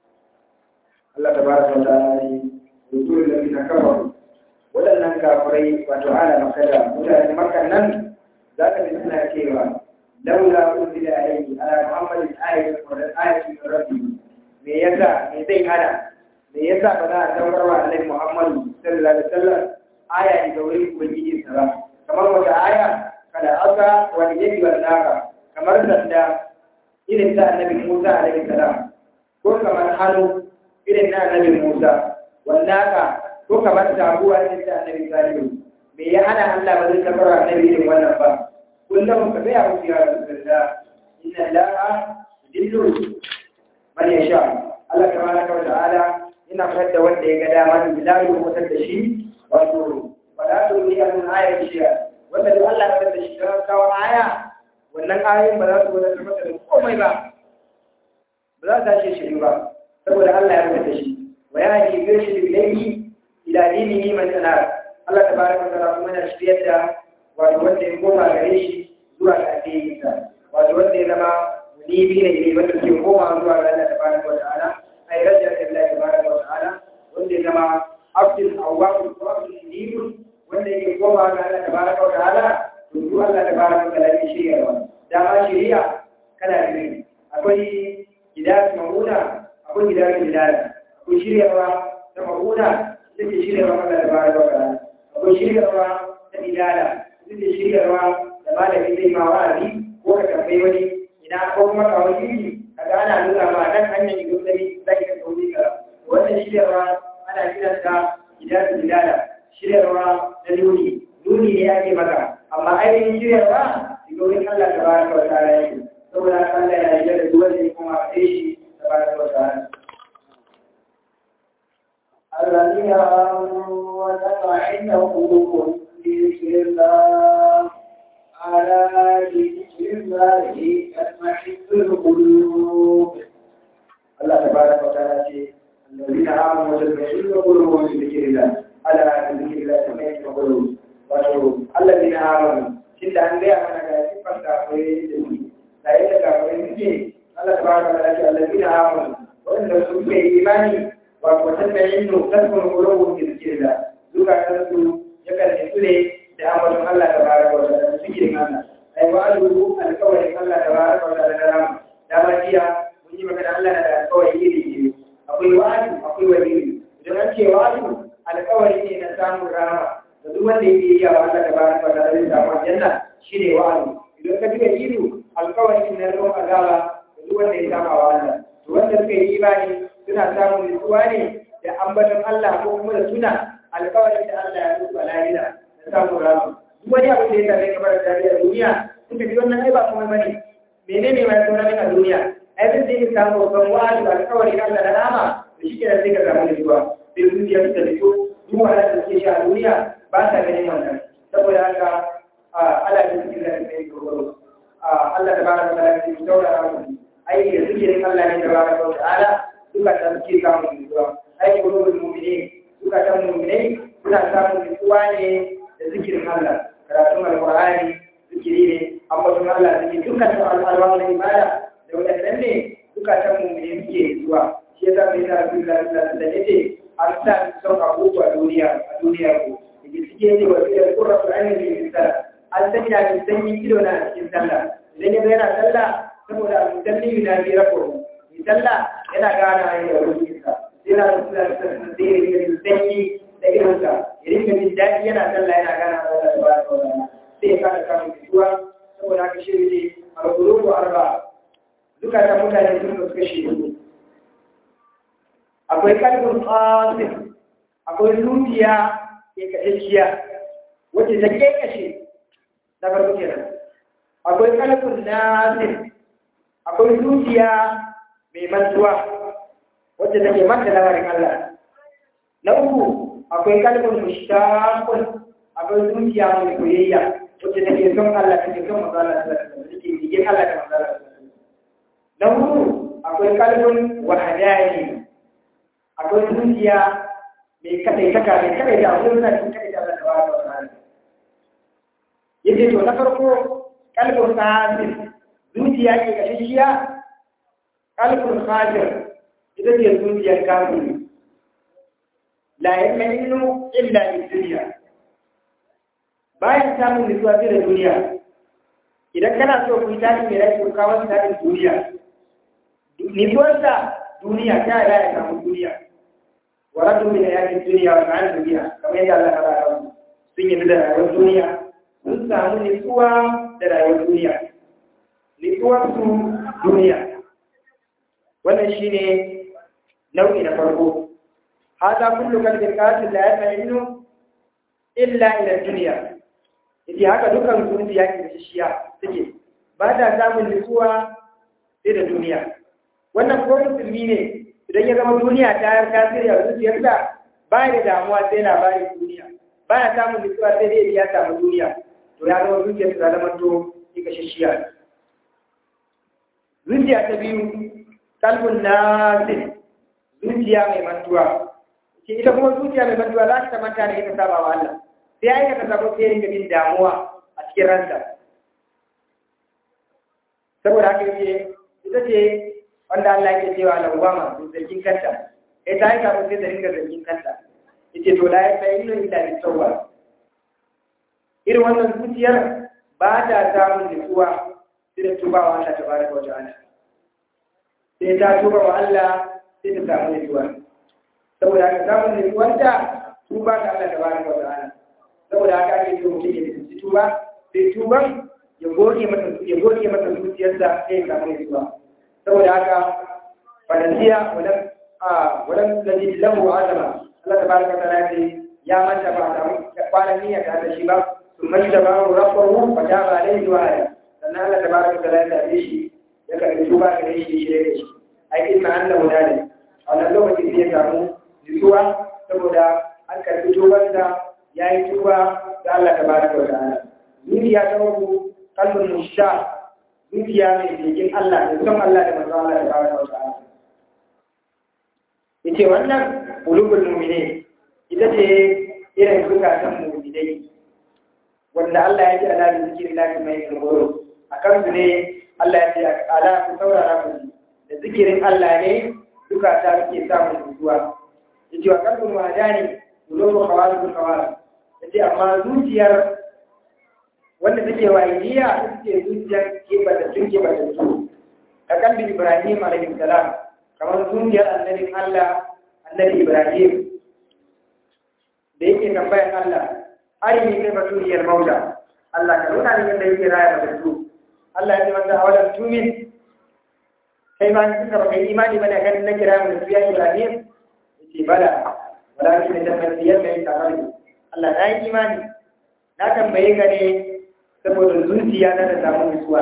الله تبارك وتعالى يقول الذين كفروا waɗannan kafirai wato ala makada mutane makan nan za ka ji suna cewa laula unzila alayhi ala muhammadin ayatun min rabbi me yasa me zai hana me yasa ba za a saukar wa annabi muhammadu sallallahu alaihi wasallam aya daga wurin ubangiji sa ba kamar wata aya kada aka wani yadi wal naka kamar sanda irin ta annabi musa alaihi salam ko kamar hannu irin na annabi musa wal naka ko kamar taguwa ne ta annabi salihu me ya hana Allah ba zai tabbara annabi irin wannan ba kullum ka ga ya wuce ya rasulullah inna allaha yudillu man yasha Allah tabaraka wa ta'ala ina fitar da wanda ya ga dama da bilalu mutar da shi wato wala tuli an ayati shi wanda duk Allah ya fitar da shi don kawo aya wannan ayoyin ba za su wadatar masa da komai ba ba za ta shi ba saboda Allah ya fitar da shi wa ya yi girshi bilayhi ila dinihi man sanar Allah tabaraka wa ta'ala kuma yana shiryar da wato wanda ya koma gare shi zuwa ga addininsa wato wanda ya zama munibi ne ne wanda ke koma zuwa ga Allah tabaraka wa ta'ala ai rajja Allah tabaraka wa ta'ala wanda ya zama abdul awwab wa abdul munib wanda yake koma ga Allah tabaraka wa ta'ala to duk Allah tabaraka wa ta'ala ya shiryarwa dama shiriya kana da ne akwai hidayat mauna akwai hidayat hidayat akwai shiryarwa ta mauna take shiryarwa Allah tabaraka wa ta'ala akwai shiryarwa ta hidayat take shiryarwa da malamin zai ma wa'azi ko ka tambayi wani ina ko kuma ka wani kaga ana nuna ma dan hanyar ido sai zai ka kauri ka wannan shiryarwa ana kiranta hidayat hidayat shiryarwa da nuni ne yake maka amma ainihin shiryarwa daga wurin Allah tabaraka wa ta'ala yake saboda Allah ya yarda da duk wanda ya kuma sai shi tabaraka wa ta'ala الذين آمنوا وتطمئن قلوبهم بذكر الله على بذكر الله تطمئن القلوب الله تبارك وتعالى الذين آمنوا وتطمئن قلوبهم بذكر الله على بذكر الله تطمئن القلوب الذين آمنوا tunda an gaya mana ga sifar kafirai da su da yadda kafirai suke Allah tabaraka wa ta'ala allazina amanu wanda suke imani wa tatabbayinu tasbun qulubuhum bi dhikrillah zukatan su yakan tsule da amalin Allah tabaraka wa ta'ala zikirin Allah ai wa'alu alqawli Allah tabaraka wa ta'ala da majiya mun yi magana Allah da alqawli iri akwai wa'alu akwai wa'idi idan an ce wa'alu alqawli ne na samun rahama da duk wanda yake yi wa Allah tabaraka wa ta'ala zai samu aljanna shine wa'azi idan ka tuka ido alƙawarin na ruwan azaba da duk wanda ya saba wa Allah to wanda suka yi imani suna samun nutsuwa ne da ambaton Allah ko kuma da tuna alƙawarin da Allah ya rubuta lahira da samun rama duk wani abu da ya same kamar da tarihi a duniya suka ji wannan ai ba kuma bane menene mai sauran a duniya ai duk da ya samu babban wa'azi da alƙawarin Allah da rama da shi kenan sai ka samu nutsuwa sai zuciya ta fito duk wanda suke shi a duniya ba ta ganin wannan saboda haka Allah ya cikin da kai goro Allah da baraka da kai saurara mu ai da cikin Allah ne da baraka wa ta'ala duka ta cikin samu zuwa ai gurubul mu'minin duka ta mu'minai suna samun nutsuwa ne da zikirin Allah karatun alqur'ani zikiri ne amma don Allah zikiri dukkan al'alwa da ibada da wadannan ne duka ta mu'minai suke zuwa shi yasa bai da Rasulullah sallallahu alaihi wasallam yace an sa son abubuwa a duniya ko suke ne wa fiye kurrasu ainihin da an sanya da sanyin ido na cikin sallah idan ya yana sallah saboda musalli na bi rako mai sallah yana gana hanyar da rufinsa yana da suna da zai rika da sanyi da idonsa ya rika jin daɗi yana sallah yana gana da Allah da ba da wani sai ya kada samun fituwa saboda haka shi ne alƙulubu arba duka ta mutane sun suka shi akwai kalbun qasim akwai zuciya ke kashiya wacce ta kekashe na farko kenan akwai kalbun nasir akwai zuciya mai mantuwa wacce take manta lamarin Allah na uku akwai kalbun mushtaqun akwai zuciya mai soyayya wacce take son Allah take son manzo Allah take bigin Allah da manzo Allah na hudu akwai kalbun wahadani akwai zuciya mai kadaitaka mai kadaita akwai suna cikin kadaita Allah tabaraka wa ta'ala yace to na farko kalbun qasim zuciya ke kashiya kalbun khadir ita ce zuciyar kafiri la yaminu illa bi-dunya bayan samun nutsuwa da duniya idan kana so ku yi tashi mai rai ku kawo tsarin duniya nutsuwarsa duniya ta yi ya samu duniya wa radu min ayatin duniya wa ma'an duniya kamar yadda Allah ta fara sun yi da rayuwar duniya sun samu nutsuwa da rayuwar duniya nutsuwar su duniya wannan shine nau'i na farko hada kullu kalbin qatil la yaminu illa ila dunya yace haka dukan zuciya ke da shishiya take ba ta samun nutsuwa sai da duniya wannan ko musulmi ne idan ya zama duniya ta yar tasiri a zuciyarsa ba da damuwa sai labarin duniya ba ya samun nutsuwa sai dai ya samu duniya to ya zama zuciyarsa ta zama to ika shishiya zuciya ta biyu kalbun nasir zuciya mai mantuwa ita kuma zuciya mai mantuwa za ta manta da ita saba wa Allah sai ya ka sabo sai ringa jin damuwa a cikin ranta saboda haka yake ita ce wanda Allah yake cewa na Obama zargin kanta kai ta yi sabo sai da ringa zargin kanta yace to la ya inna illa bi tawwa irin wannan zuciyar ba ta samun nutsuwa sai da tuba wa Allah tabaraka wa ta'ala sai ta tuba wa Allah sai ta samu nutsuwa saboda haka samun nutsuwanta tuba ga Allah tabaraka wa ta'ala saboda haka ake so mutum ya tsinci tuba sai tuban ya goge masa zuciyarsa sai ya samu nutsuwa saboda haka faransiya wadan lalli lahu azama Allah tabaraka wa ta'ala ya manta ba ta kwanan niyya ta shi ba sun mai da bawo rabbahu fa ta ba alaihi wa ala sannan Allah tabaraka wa ta'ala ya tabe shi ya karbi tuba gare shi shirye da shi ai inna annahu dalik a wannan lokacin sai ya samu nutsuwa saboda an karbi tubarsa ya yi tuba da Allah tabaraka wa ta'ala zuciya ta uku kalbun musha zuciya mai jikin Allah da son Allah da manzo Allah tabaraka wa ta'ala yace wannan qulubul mu'minin ita ce irin zukatan mu'minai wanda Allah ya ji ala da zikirin lafi mai gurguru akan su ne Allah ya ce ala ku saurara ku da zikirin Allah ne zukata suke samun nutsuwa yace wa kalbun wadani qulubul khawasul khawas yace amma zuciyar wanda take wayiya take zuciyar kebatattu a kalbin Ibrahim alaihi salam kamar zuciyar annabin Allah annabi Ibrahim da yake tambayar Allah arini kai batuniyar mauta Allah ka nuna min yadda yake raya matattu Allah ya ce masa awalan tumin kai ma suka baka imani bane ganin na kira mu da Ibrahim yace bala walakin da tafsiyar kai ta hali Allah na yi imani na tambaye ka ne saboda zuciya na da samu nutsuwa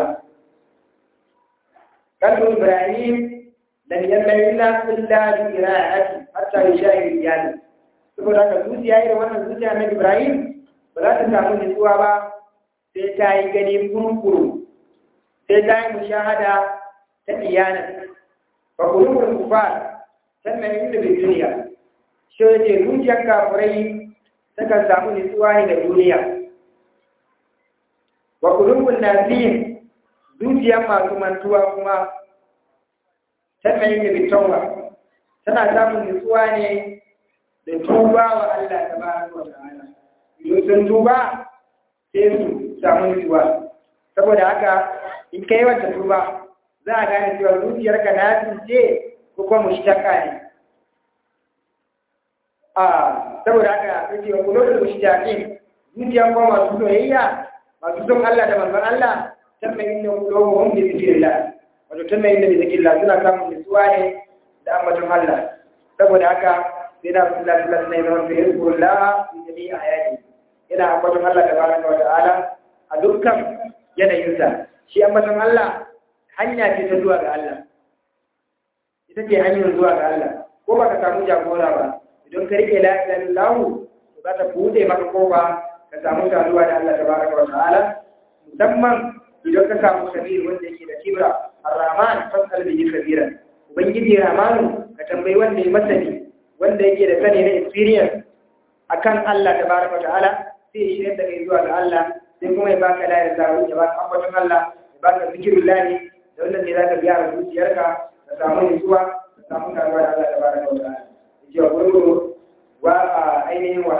kalbu Ibrahim dan yalla illa illa bi qira'ati hatta yashahid yani saboda ka zuciya irin wannan zuciya na Ibrahim ba za ta samu nutsuwa ba sai ta yi gani kurkuru sai ta yi mushahada ta iyana fa qulubul kufar sannan inda bi duniya shi yake zuciyar kafirai takan samu nutsuwa ne da duniya wa qulubun nasiyin zuciyar masu mantuwa kuma sannan inda bi tawba tana samun nutsuwa ne da tuba wa Allah tabaraka wa ta'ala idan sun tuba sai su samu nutsuwa saboda haka in kai wata tuba za a gane cewa zuciyarka na tsince ko kuma mushtaka ne saboda haka kace wa kullu mushtaqin zuciya ko masu soyayya masu son Allah da manzon Allah sannan inda qulubuhum bi zikrillah wato sannan inda bi zikrillah suna samun nutsuwa ne da ambaton Allah saboda haka sai na Rasulullah sallallahu alaihi wasallam ya yi la fi jami'i ayati ina ambaton Allah tabaraka wa ta'ala a dukkan yanayinsa. Shi ambaton Allah hanya ce ta zuwa ga Allah, ita ce hanyar zuwa ga Allah. Ko ba ka samu jagora ba, idan ka rike la ilaha illallah to za ta bude maka kofa ka samu saduwa da Allah tabaraka wa ta'ala, musamman idan ka samu sabir wanda yake da kibra ar-rahman fasal bihi kabiran. Ubangiji Rahmanu ka tambayi wanda ya masani, wanda yake da sani na experience akan Allah tabaraka wa ta'ala, sai ya shirya da kai zuwa ga Allah, sai kuma ya baka la ilaha illallah, ya baka ambaton Allah, ya baka zikirullah ne, da wannan ne zaka biya a zuciyarka ka samu nutsuwa, ka samu karuwa da Allah tabaraka wa ta'ala. Yace wa gurguru wa ainihin wa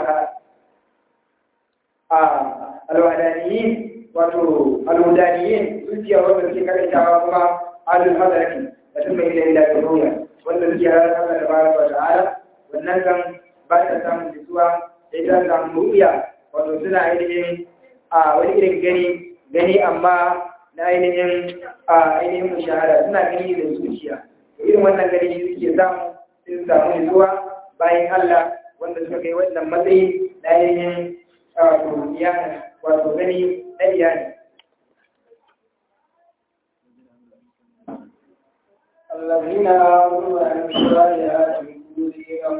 alwadaniyin wato alwadaniyin zuciya wanda suke karantawa kuma alul madaraki da sun mai ila da ruya wanda suke halar Allah tabaraka wa ta'ala, wannan kan ba ta samun nutsuwa sai ta samu ruya, wato suna ainihin wani irin gani amma na ainihin mushahada, suna gani da zuciya. Irin wannan gani suke samu sun samu nutsuwa bayan Allah wanda suka kai wannan matsayi na ainihin iyana, wato gani na iyana. الذين آمنوا وعملوا الصالحات يؤتيهم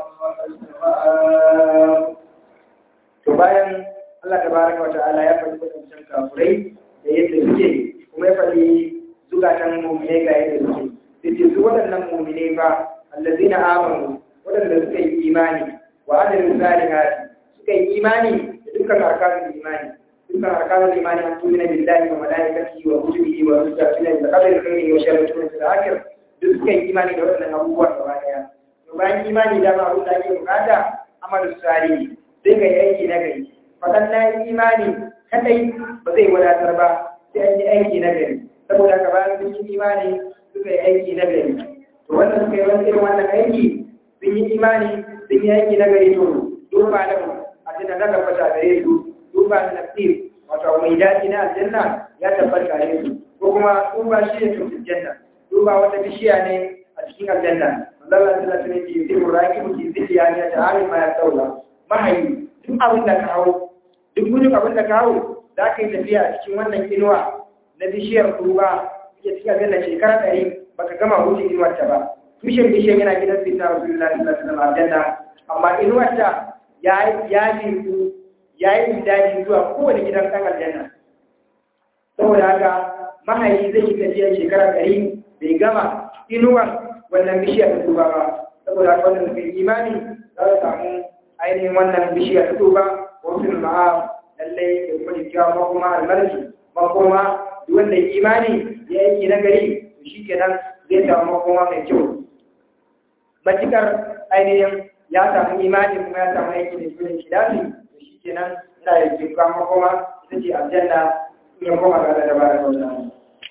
السماء. To bayan Allah tabaraka wa ta'ala ya faɗi wadannan kafirai da yadda suke, kuma ya faɗi zukatan mu'mine ga yadda suke. Sai su waɗannan mu'mine ba allazina amanu, waɗanda suka yi imani wa amilu salihati, suka yi imani da dukkan arkanul imani. Dukkan arkanul imani an tumina billahi wa malaikatihi wa kutubihi wa rusulihi wa qadari khairihi wa sharrihi fil akhir. Duk suka yi imani da waɗannan abubuwa gaba daya. To bayan imani da ma abin da ake bukata amalu salihi, sai ka yi aiki na gari. Faɗan na yi imani kadai ba zai wadatar ba, sai an yi aiki na gari. Saboda ka bayan sun yi imani suka yi aiki na gari. To wannan suka yi wani irin wannan aiki, sun yi imani sun yi aiki na gari, to duba da a cikin na tabbata gare su, duba da nasir wato mai daɗi na aljanna ya tabbata gare su, ko kuma duba shi ne tufin janna, duba wata bishiya ne a cikin aljanna. Allah ta lafi ne ke yi raki muke ziliya ne ta halin ma ya saula mahayi. Duk abin da ka hau, duk gudun abin da ka hau, za ka yi tafiya a cikin wannan inuwa na bishiyar tuba ya cikin aljanna shekara 100 baka gama wuce inuwar ta ba. Tushen bishiyar yana gidan sai ta Rasulullah sallallahu alaihi wasallam aljanna, amma inuwar ta ya yi daji zuwa kowane gidan kan aljanna. Saboda haka mahayi zai yi tafiya shekara 100 bai gama inuwar wannan bishiyar ta tuba ba. Saboda haka wannan suka yi imani za su samu ainihin wannan bishiyar ta tuba, wasu ma'a lallai da kuma jikiya makoma almarki, makoma wanda ya imani ya yi na gari, to shi kenan zai samu makoma mai kyau. Matukar ainihin ya samu imani kuma ya samu aiki da shirin shidafi, to shi kenan yana da jikiya makoma ita ce aljanna ya koma ga da bara da wata.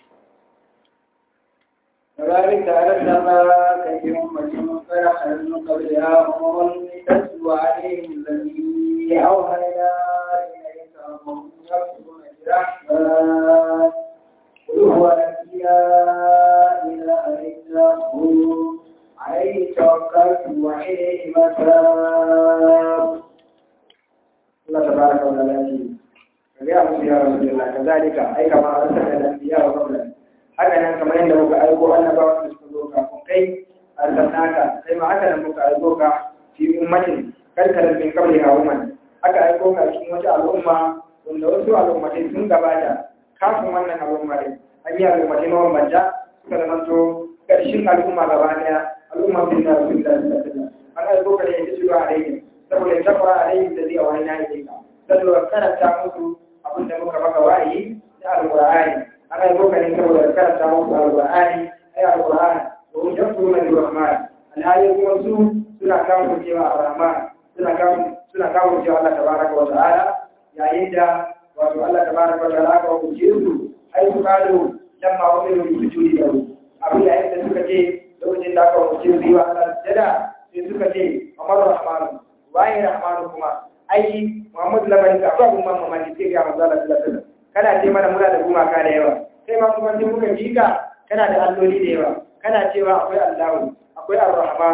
كذلك أرسلنا كثير من فرح من قبلها ومن تتلو عليهم الذي أوحينا إليك وهم يكفرون برحمن قل هو الذي لا إله إلا هو عليه توكلت وإليه متاب. الله تبارك وتعالى يا رسول الله كذلك أي كما أرسلنا الأنبياء وقبلنا. Haka nan kamar yadda muka aiko annabawa da suka zo kafin kai arsalnaka, sai ma haka nan muka aiko ka fi ummatin karkarar min kabli ha umman, aka aiko ka cikin wata al'umma wanda wasu al'ummatai sun gabata kafin wannan al'umma din. An yi al'ummatai mabambanta suka zamanto ƙarshen al'umma gaba ɗaya, al'umma bin da rasul da sallallahu. An aiko ka da yake cewa alaihi saboda tafara alaihi da zai wani na yi ka, saboda karanta musu abin da muka maka wa'ayi da alƙur'ani. Ana yi kokarin saboda karanta musu alƙur'ani, ai alƙur'ani domin yan kuma da rahman, alhali kuma su suna kawo cewa ar-rahman, suna kawo cewa Allah tabaraka wa ta'ala, yayin da wato Allah tabaraka wa ta'ala ka hukunce su ai su kalu lamma wa min sujudi da su abin yayin da suka ce lokacin da aka hukunce su yi wa Allah sujada, sai suka ce amar rahman waye rahman kuma ai Muhammadu labari ka akwai abun mamaki sai ga manzo Allah sallallahu alaihi wasallam. Kana ce mana muna da gumaka da yawa, sai ma kuma sai muka jika kana da alloli da yawa, kana cewa akwai Allahu, akwai Ar-Rahman,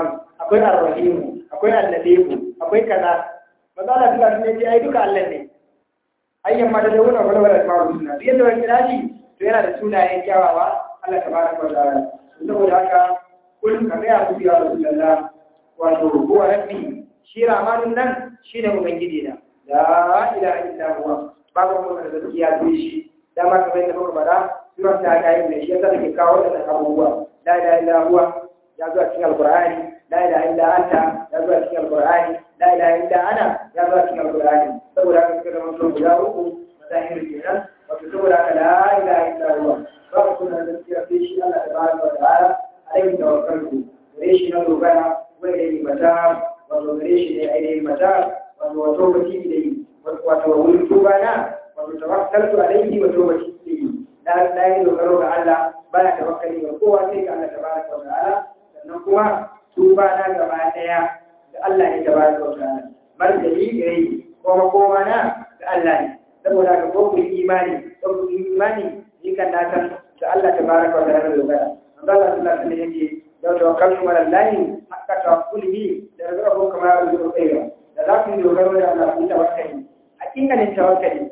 akwai ar-rahim akwai al-latif akwai kaza manzo Allah sallallahu alaihi wasallam ya ce ai duka Allah ne ayyan ma da wani wala wala asma'ul husna duk yadda wani kirashi to yana da sunayen kyawawa Allah tabaraka wa ta'ala saboda haka kullum ka ga ku ya Rasulullah wato huwa rabbi shi rahmanun nan shine ubangiji na la ilaha illa huwa babu wanda da gaskiya sai shi dama kamar yadda muka faɗa sura ta ga yin shi yasa take kawo da abubuwa la ilaha illa huwa ya zo a cikin alqur'ani la ilaha illa anta ya zo a cikin alqur'ani la ilaha illa ana ya zo a cikin alqur'ani saboda haka suka zama sun guda uku mazahir kenan wato saboda haka la ilaha illa huwa babu kuma da gaskiya sai shi Allah tabaraka wa ta'ala alaihi tawakkaltu gare shi na dogara wanda yi mata wato gare shi ne ainihin mata wato baki da yi wato wurin tuba na wato tawakkaltu alaihi wa tawbati ilayhi la yi dogaro ga Allah baya tawakkali ga kowa sai ga Allah tabaraka wa ta'ala sannan kuma tuba na gaba daya da Allah ne tabaraka wa ta'ala marjali gare kuma kowa na ga Allah ne saboda ga ko imani ni kan na san da Allah tabaraka wa ta'ala dogara Allah sallallahu alaihi wasallam yake لو توكلتم على الله حق توكله لرزقكم كما يرزق الطير لكن يوغروا على الله توكلي حقيقة التوكل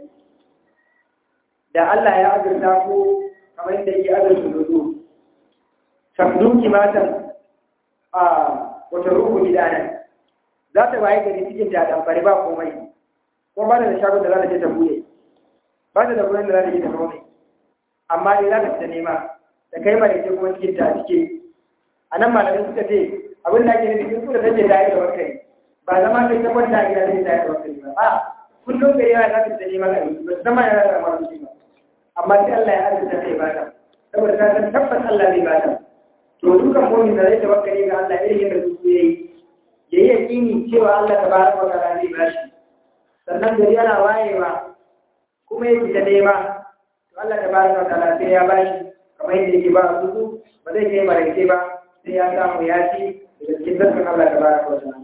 da Allah ya azurta ku kamar yadda yake azurta rudu sabduki matan a wata ruhu gidanan za ta waye gari cikin ta damfari ba komai ko ba da shagon da za ta je ta buɗe ba ta da gurin da za ta je ta komai amma dai za ta fita nema da kai mai ke kuma cikin ta cike a nan malamai suka ce abin da ake nufi in suka tace da ya da wakari ba zama kai ta kwanta gida zai ta da wakari ba a kullum gari yana za ta nema gari ba zama yana da masu shi ba amma sai Allah ya arzuta kai ba ta saboda ta san tabbas Allah zai ba ta to dukan mu'min da zai tawakkali ga Allah irin yadda su yayi yakini cewa Allah tabaraka wa ta'ala zai ba shi sannan gari yana wayewa kuma ya fita nema to Allah tabaraka wa ta'ala sai ya ba shi kamar yadda yake ba su ba zai kai maraice ba sai ya samu ya ci daga cikin zarfin Allah ta bara ko sana.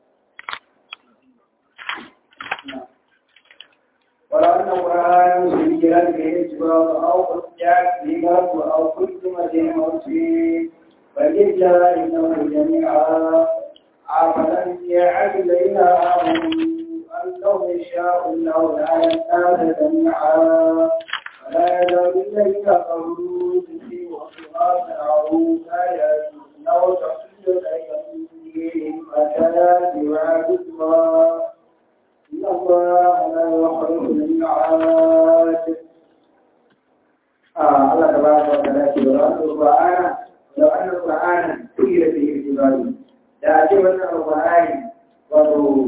Wala wannan Qur'ani su yi kira da yin jiba wa au ya liga wa au kullu ma dai mawsi wa yajra inna wa jami'a afalan ya'ad layna annahu yasha'u Allah la ya'ad jami'a ولا يزال إليك قولوا في وصفات عروض آيات لو تحصيل أيديهم أكلات وعد الله إن الله لا يخلف الميعاد. الله تبارك وتعالى لو أن القرآن سئل به الجبال لأجبنا القرآن وضعوا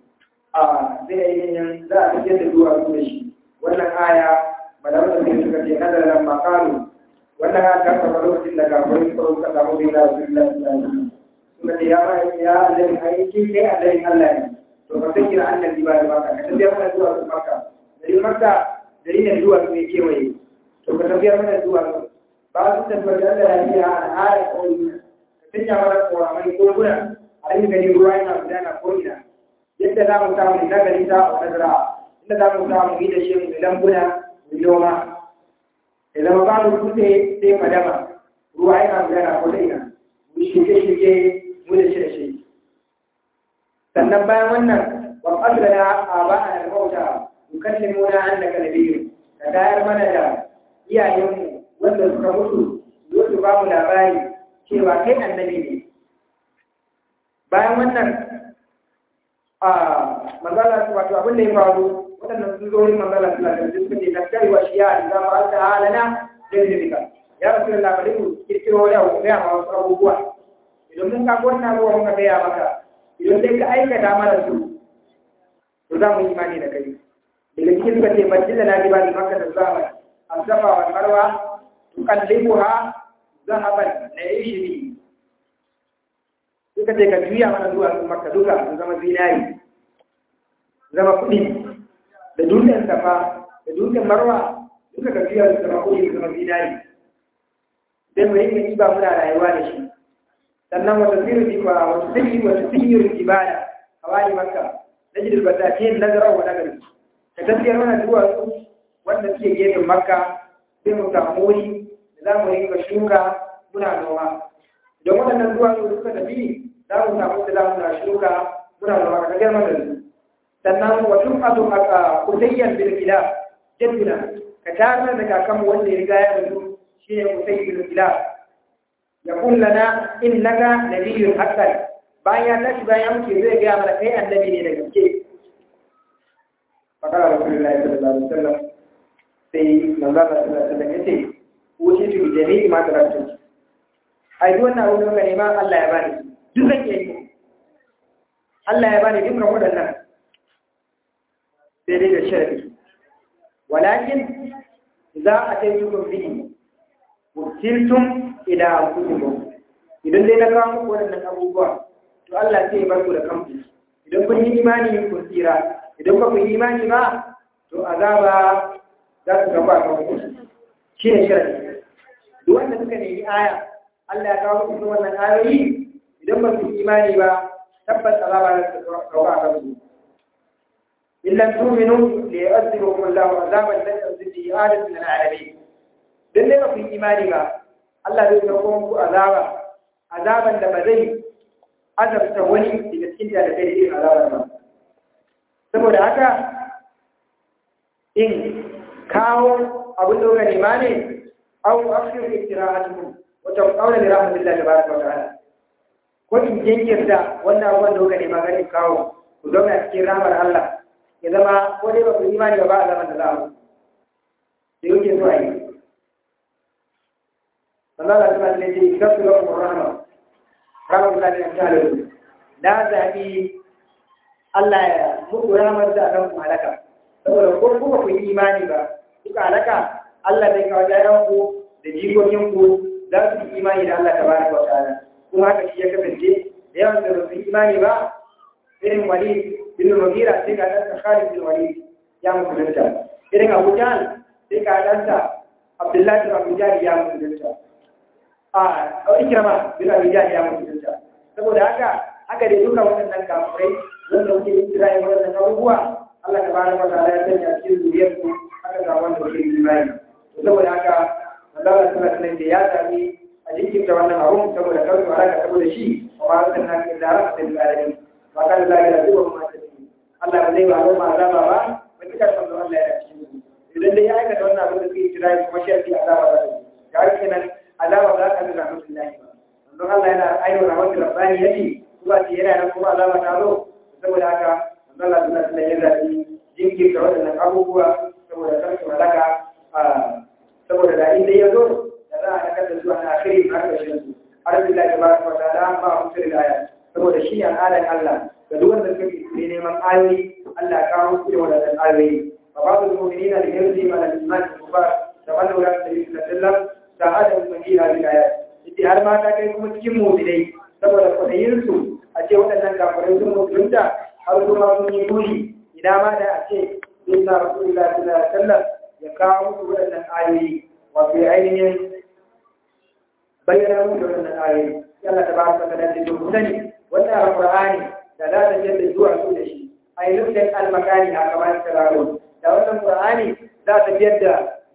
زي لا تجد دعاء كل شيء wannan aya malamai da suka ce nazarin makalu wannan ya karfafa lokacin da kafin tsoro ka samu bin Rasulullah suka ce ya Allah aiki kai Allah Allah ne to ka sai kira annabi ba da baka ka tafiya mana zuwa Makka dari Makka dari ne zuwa mai kewaye to ka tafiya mana zuwa ba su tabbata da lafiya a aya ko ina ka tanya mana koramai ko gura a yin gari ruwa yana gudana ko ina yadda za mu samu na gari ta a nazara inda za mu samu yi da shi mu lambuna noma idan ba mu kuce sai madama ruwa yana gudana ko ina mu shige mu da shi sannan bayan wannan wa qaddara aba'ana al-mauta yukallimuna annaka nabiyyun ka tayar mana da iyayenmu wanda suka mutu su ba mu labari cewa kai annabi ne bayan wannan manzala wato abin da ya faru waɗannan sun zo wurin manzala sallallahu alaihi wasallam suka ce nakari wa shiya idan ma anta halana dalilika ya rasulullah bari mu kirkiro wani abu ga ma wasu abubuwa idan mun ka wannan abubuwa mun ka gaya maka idan sai ka aikata mana su to za mu yi imani da kai daga cikin suka ce majalla na ji ba ni maka da zama asafa wal marwa tuqallibuha zahaban na ishiri suka ce ka juya mana zuwa maka duka su zama zinari zama kuɗi da dutsen safa da dutsen marwa duka ka juya su zama kuɗi su zama zinari sai mu yi ba muna rayuwa da shi sannan wata sirri ibada a wani maka na jidil batafiyin nazarar wa nagari ka tafiyar mana duwatsu wanda suke gefen makka sai mu samu wuri da za mu yi shuka muna noma don waɗannan duwatsu da suka tafi za mu samu da za mu na shuka muna da maka kajar mana su sannan wasu azu a kusayyar bil gida jadduna ka tare da kakanmu wanda ya riga ya rubu shi ne kusayyar bil gida ya kullana innaka nabiyyun haqqan bayan ya tashi bayan muke zai ga mana kai annabi ne da gaske fakara rasulullahi sallallahu alaihi wasallam sai manzo Allah sallallahu alaihi wasallam yace wuce tu jami'i ma taraktu ai duk wannan abun da ne ma Allah ya bani duk zan yi Allah ya bani dukkan wadannan sai dai da sharadi walakin idza ataytukum bihi wutiltum ila anfusikum idan dai na kawo muku wadannan abubuwa to Allah sai ya bar ku da kanku idan kun yi imani kun tsira idan ba ku yi imani ba to azaba za su gaba kan ku shi ne sharadi duk wanda suka nemi aya Allah ya kawo musu wannan ayoyi idan ba su yi imani ba tabbas azaba za su gaba kan ku illa tu'minu li yu'adhibukum Allahu azaban la yu'adhibu adam min al-alamin dan dai ba ku yi imani ba Allah zai kawo muku azaban da ba zai azabta wani daga cikin jalibai da irin azabar ba saboda haka in kawo abin da gani ma ne au afsir istirahatukum wa taqawla li rahmatillahi tabaraka wa ta'ala ko in jinkirta wannan abin da gani ma gani kawo ku zauna cikin rahmar Allah ya zama ko dai ba ku imani ba a zaman da za mu da yake so a yi Allah ta ba ne ji kasu da rahma rahmatullahi ta'ala da zabi Allah ya muku rahmar da kan ku halaka saboda ko kuma ku yi imani ba kuka halaka Allah zai kawo jayan ku da jikokin ku za su yi imani da Allah tabaraka wa ta'ala kuma haka shi ya kasance da yawan da ba su yi imani ba irin Walid bin Mughira sai ga dan Khalid bin Walid ya mutunta irin Abu Jahl sai ga dan Abdullah bin Abu Jahl ya mutunta Ikrama bin Abi Jahl ya mutunta saboda haka dai duka waɗannan kafirai wanda kuke yin Isra'ila waɗannan abubuwa Allah tabaraka wa ta'ala ya sanya cikin zuriyar ku haka ga wanda kuke yin imani saboda haka Allah subhanahu wa ta'ala ya zabi a jikin da wannan abun saboda kar su halaka saboda shi wa ma arsalna illa rahmatan lil alamin wa kana la ilaha illa huwa Allah ba zai ba mu azaba ba mutakar manzo Allah ya cikin idan dai ya aikata wannan abin da suke Isra'ila kuma shi ya azaba da su ga kenan azaba za ka nuna mutum lahi ba don Allah yana ayyana rahmatul rabbani yake kuma ce yana nan kuma azaba ta zo saboda haka Allah subhanahu wa ta'ala ya zabi jinkirta waɗannan abubuwa saboda kar su halaka saboda da inda ya zo da za a halakar da su a akhirin har da shi har billahi tabaraka wa ta'ala ba mu sirri aya saboda shi al'adar Allah da duk wanda suke neman ayoyi Allah ya kawo su da waɗannan ayoyi fa ba'dul mu'minina li yuzima al-iman kubar da wannan da Nabi sallallahu alaihi wasallam da adam mahiha bil ayat idan har ma ta kai kuma cikin mu'minai saboda kwadayin su a ce waɗannan kafirai sun mutunta har kuma sun yi buri ina ma da a ce inna rasulullahi sallallahu alaihi wasallam ya kawo musu waɗannan ayoyi wato ya ainihin bayyana musu waɗannan ayoyi Allah tabaraka wa ta'ala ya ku sani wannan alqur'ani da za ta yadda zuwa su da shi ai lufin almakani a kamar tararo da wannan qur'ani za ta yadda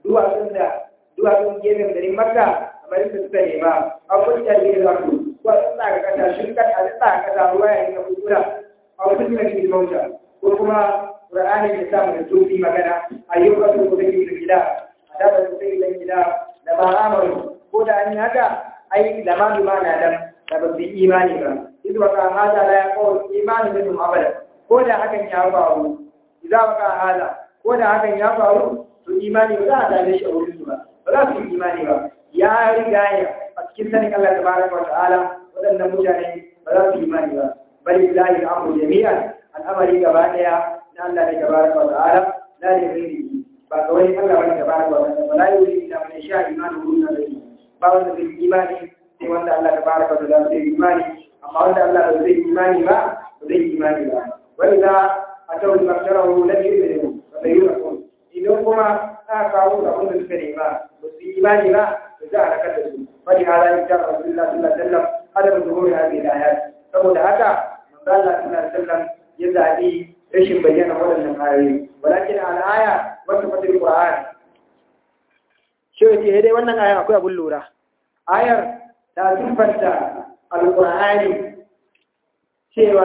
duwatsun gefen garin makka kamar su suka nema an kusa da yin zafi ko a tsaka kasa shirkat a tsaka kasa ruwa ya yi na kudura a wasu suna cikin mauta ko kuma qur'ani ya samu da tofi magana ayyuka su ko da ke gida a dabar su sai gidan gida da ba amaru ko da an yi haka ai da ma bi ma na da ba su yi imani ba إذ وقع هذا لا يقول إيمان منهم أبدا كودا حكا يفعلوا إذا وقع هذا كودا حكا يفعلوا فإيماني ولا تعيش أو رسولا ولا في إيماني با يا رجاية أتكلم الله تبارك وتعالى وأن مجاني ولا في إيماني با بل الله الأمر جميعا الأمر كبانيا أن الله تبارك وتعالى لا لغيره فقولي الله تبارك وتعالى ولا يريد إلا من يشاء إيمانه دون غيره فأولا في الإيمان سوى الله تبارك وتعالى في الإيمان amma wanda Allah ba zai imani ba zai imani ba wai za a tawo makarahu lam yu'minu wa sayyukum idan kuma aka kawo da wanda suka nema ba su imani ba za a rakar da su bari ala ya ta Rasulullah sallallahu alaihi wasallam adam zuhuri hadhihi ayat saboda haka manzo Allah sallallahu alaihi wasallam ya zabi rashin bayyana wadannan ayoyi walakin al-aya wa tafatil Qur'an shi yake dai wannan aya akwai abun lura ayar ta sifanta alƙur'ani cewa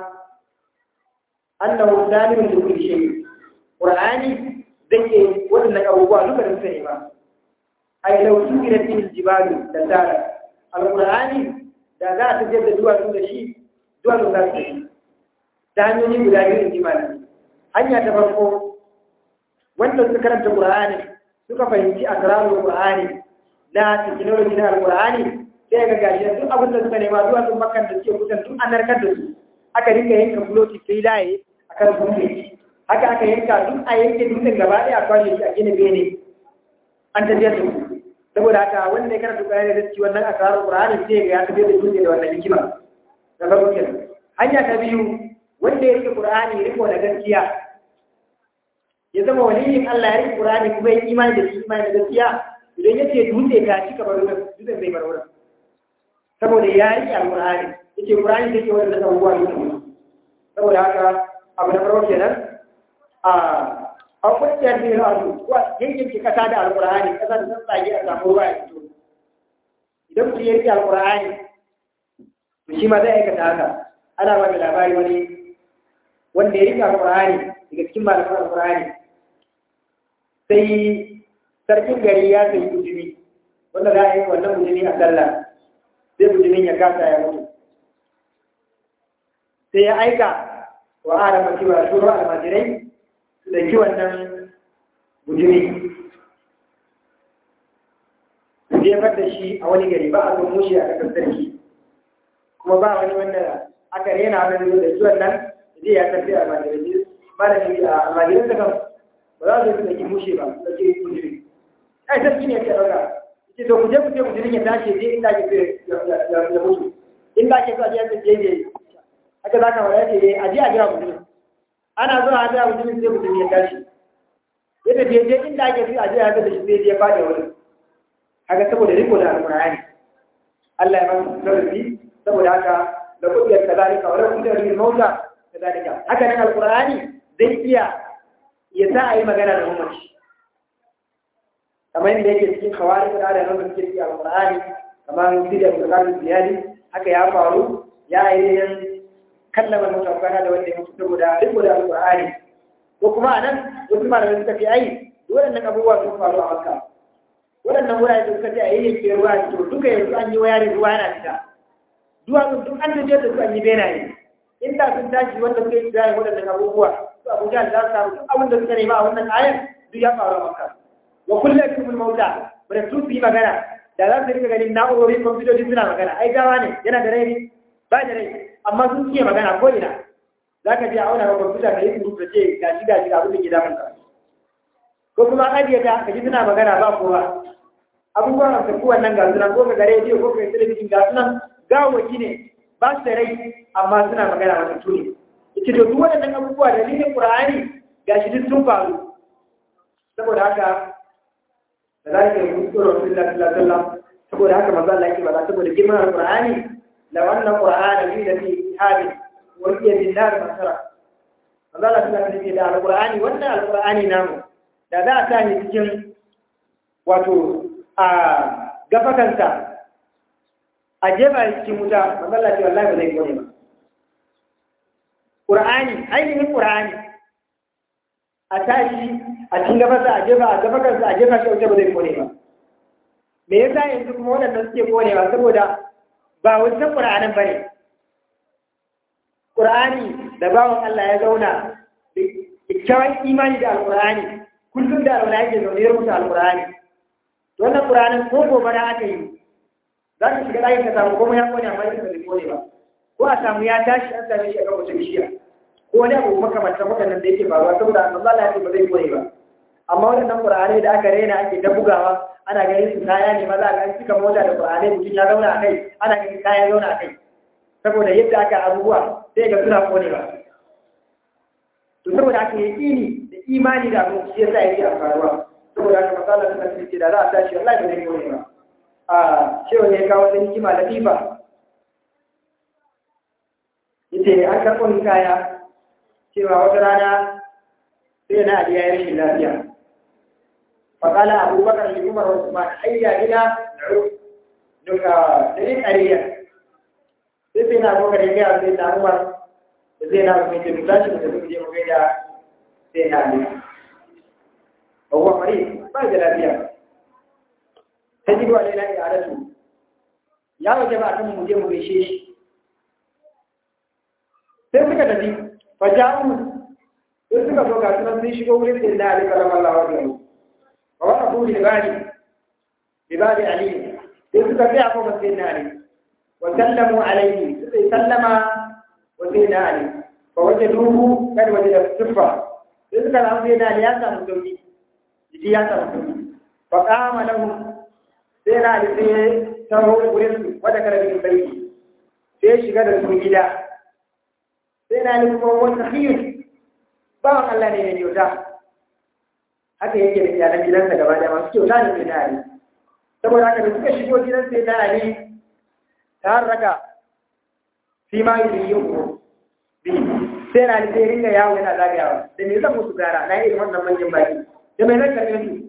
annahu zalimin da kulli shay qur'ani zake wadannan abubuwa duka da suka nema ai law sukirat bil jibalu da tara alqur'ani da za ta je da duwatsu da shi duwatsu za su yi ta hanyoyi guda biyu in ji malami hanya ta farko wanda suka karanta qur'ani suka fahimci asrarul qur'ani na technology na alqur'ani sai ga gashi duk abin da suka nema duwatsun makkan da suke kusan duk an narkar da su aka rinka yanka floti sai laye akan dutse haka aka yanka duk a yanke dutsen gaba ɗaya a kwashe shi a gina bene an tafiyar da su saboda haka wanda ya karanta Qur'ani da ci wannan asarar Qur'ani sai ga ya tafiyar da dutse da wannan hikima da farko kenan hanya ta biyu wanda ya rike Qur'ani riko da gaskiya ya zama waliyin Allah ya rike Qur'ani kuma ya imani da shi imani da gaskiya idan yace dutse ta ci kamar dutsen zai bar wurin saboda ya rike Al-Qur'ani yake Qur'ani take wannan abubuwa ne saboda haka abu na farko kenan a kwanciyar da yana ko yankin ki kasa da alkur'ani kasa da san tsage a samu ruwa ya fito idan mutum ya rike alkur'ani to shi ma zai aikata haka ana ba da labari wani wanda ya rike alkur'ani daga cikin malaman alkur'ani sai sarkin gari ya sayi bujimi wanda za a yi wannan bujimi a sallah sai bujimin ya kasa ya mutu sai ya aika wa adama cewa shuru almajirai su da wannan bujimi su jefar da shi a wani gari ba a zo mushi a ƙasar sarki kuma ba wani wanda aka rena wani da shi wannan zai ya tafi almajirai ba da shi a almajirai ta kan ba za su yi mushi ba su ke bujimi ai sarki ne ya ɗauka ce to ku je ku ce bujimin ya tashi je inda ake ya mutu inda ake so a je je haka za ka wada ce a ji a jira mutum ana zuwa a jira mutumin sai mutum ya tashi ya tafi je inda ake fi a jira haka da shi sai ya fada wani haka saboda riko da alƙur'ani Allah ya ba su sarrafi saboda haka da kudiyar kazalika wala kudiyar yin mauta kazalika haka nan alƙur'ani zai iya ya sa a yi magana da mamaci kamar yadda yake cikin kawai da da nan suke cikin alƙur'ani kamar siriyar bukatar ziyari haka ya faru ya yi kallama mutafana da wanda ya mutu saboda riko da alƙur'ani ko kuma anan wasu malamai suka ce ai waɗannan abubuwa sun faru a Makka waɗannan wurare da suka ce ai yake ruwa to duka yanzu an yi wayar ruwa yana fita duwatsun duk an tafiye da su an yi benaye inda sun tashi wanda suka yi bayan waɗannan abubuwa su Abuja da za su samu duk abin da suka nema a wannan ayar duk ya faru a Makka wa kullu yakmul mauta bare su yi magana da za su rika ganin na'urori kwamfutoci suna magana ai gawa ne yana da rai ne ba da rai amma sun ce magana ko ina za ka je a auna kwamfuta ka yi surutu da ce gashi gashi abin da ke damun ka ko kuma an ajiye ta ka ji suna magana ba kowa abubuwan a tafi wannan ga sunan ko ka ga rediyo ko ka yi talabijin ga sunan gawawaki ne ba su da rai amma suna magana wata tuni ita to duk waɗannan abubuwa da dalilin ƙur'ani gashi duk sun faru saboda haka da za ka yi mutuwar Rasulullah sallallahu alaihi wasallam saboda haka manzo Allah yake ba saboda girman alƙur'ani لو أن القرآن يريد في هذه ورقية بالنار مسرة فقال الله سبحانه وتعالى القرآن وأن القرآن نام da za a sa ni cikin wato a gafakansa a jefa cikin wuta magana ce wallahi ba zai kone ba ƙur'ani ainihin ƙur'ani a tashi a cikin gafarsa a gafakansa a jefa shi wuta ba zai kone ba me yasa yanzu kuma waɗanda suke kone ba saboda ba wancan ƙura'anin ba ne ƙura'ani da bawan Allah ya zauna da kyakkyawan imani da alƙura'ani kullum da alwala yake zaune ya rubuta alƙura'ani to wannan ƙura'anin ko gobe na aka yi za ka shiga ɗakin ka samu kuma ya kone amma yadda bai kone ba ko a samu ya tashi an same shi a kan wata bishiya ko wani abu makamantan waɗannan da yake faruwa saboda Allah ya ce ba zai kone ba amma waɗannan ƙura'anai da aka raina ake ta bugawa ana ganin su kaya ne maza ga cika mota da ƙur'anai mutum ya zauna a kai ana ganin kaya zauna a kai saboda yadda aka abubuwa sai ga suna kone ba to saboda aka yi ƙini da imani da abu shi yasa yake a faruwa saboda aka masala suna ce da za a tashi wallahi ba zai kone ba a cewa ne kawo wani hikima da tifa yace an karɓo kaya cewa wata rana sai na aliya ya rashin lafiya فقال أبو بكر لعمر وعثمان هيا إلى نعود دليل أريا sai na Abubakar ya gaya sai na Umar da sai na Umar ya tashi mu tafi je mu gaida sai na Ali Abuwa Mari ba da lafiya ta ji wa laila ya aratu ya waje ba kan mu je mu gaishe shi sai suka tafi fajaru sai suka zo ga sunan sun shigo wurin sai na Ali sallallahu alaihi wasallam wa waqafu libadi Ali sai suka tsaya ko sai na Ali wa sallamu alaihi sai sallama wa sai na Ali fa wajaduhu kad wajada sifa sai suka rawu sai na Ali ya samu sauki jiki ya samu sauki fa qama lahu sai na Ali sai tawo wurin su wanda karabin baiti sai shiga da su gida sai na Ali kuma wata khiyar bawan Allah ne mai kyauta haka yake da iyalan gidansa gaba da masu kyauta ne sai na Ali saboda haka da suka shigo gidan sai na Ali ta raka fi ma yi ko bi sai na Ali sai ringa yawo yana zagayawa da me zan musu gara na irin wannan manyan baki da mai zan karɓe su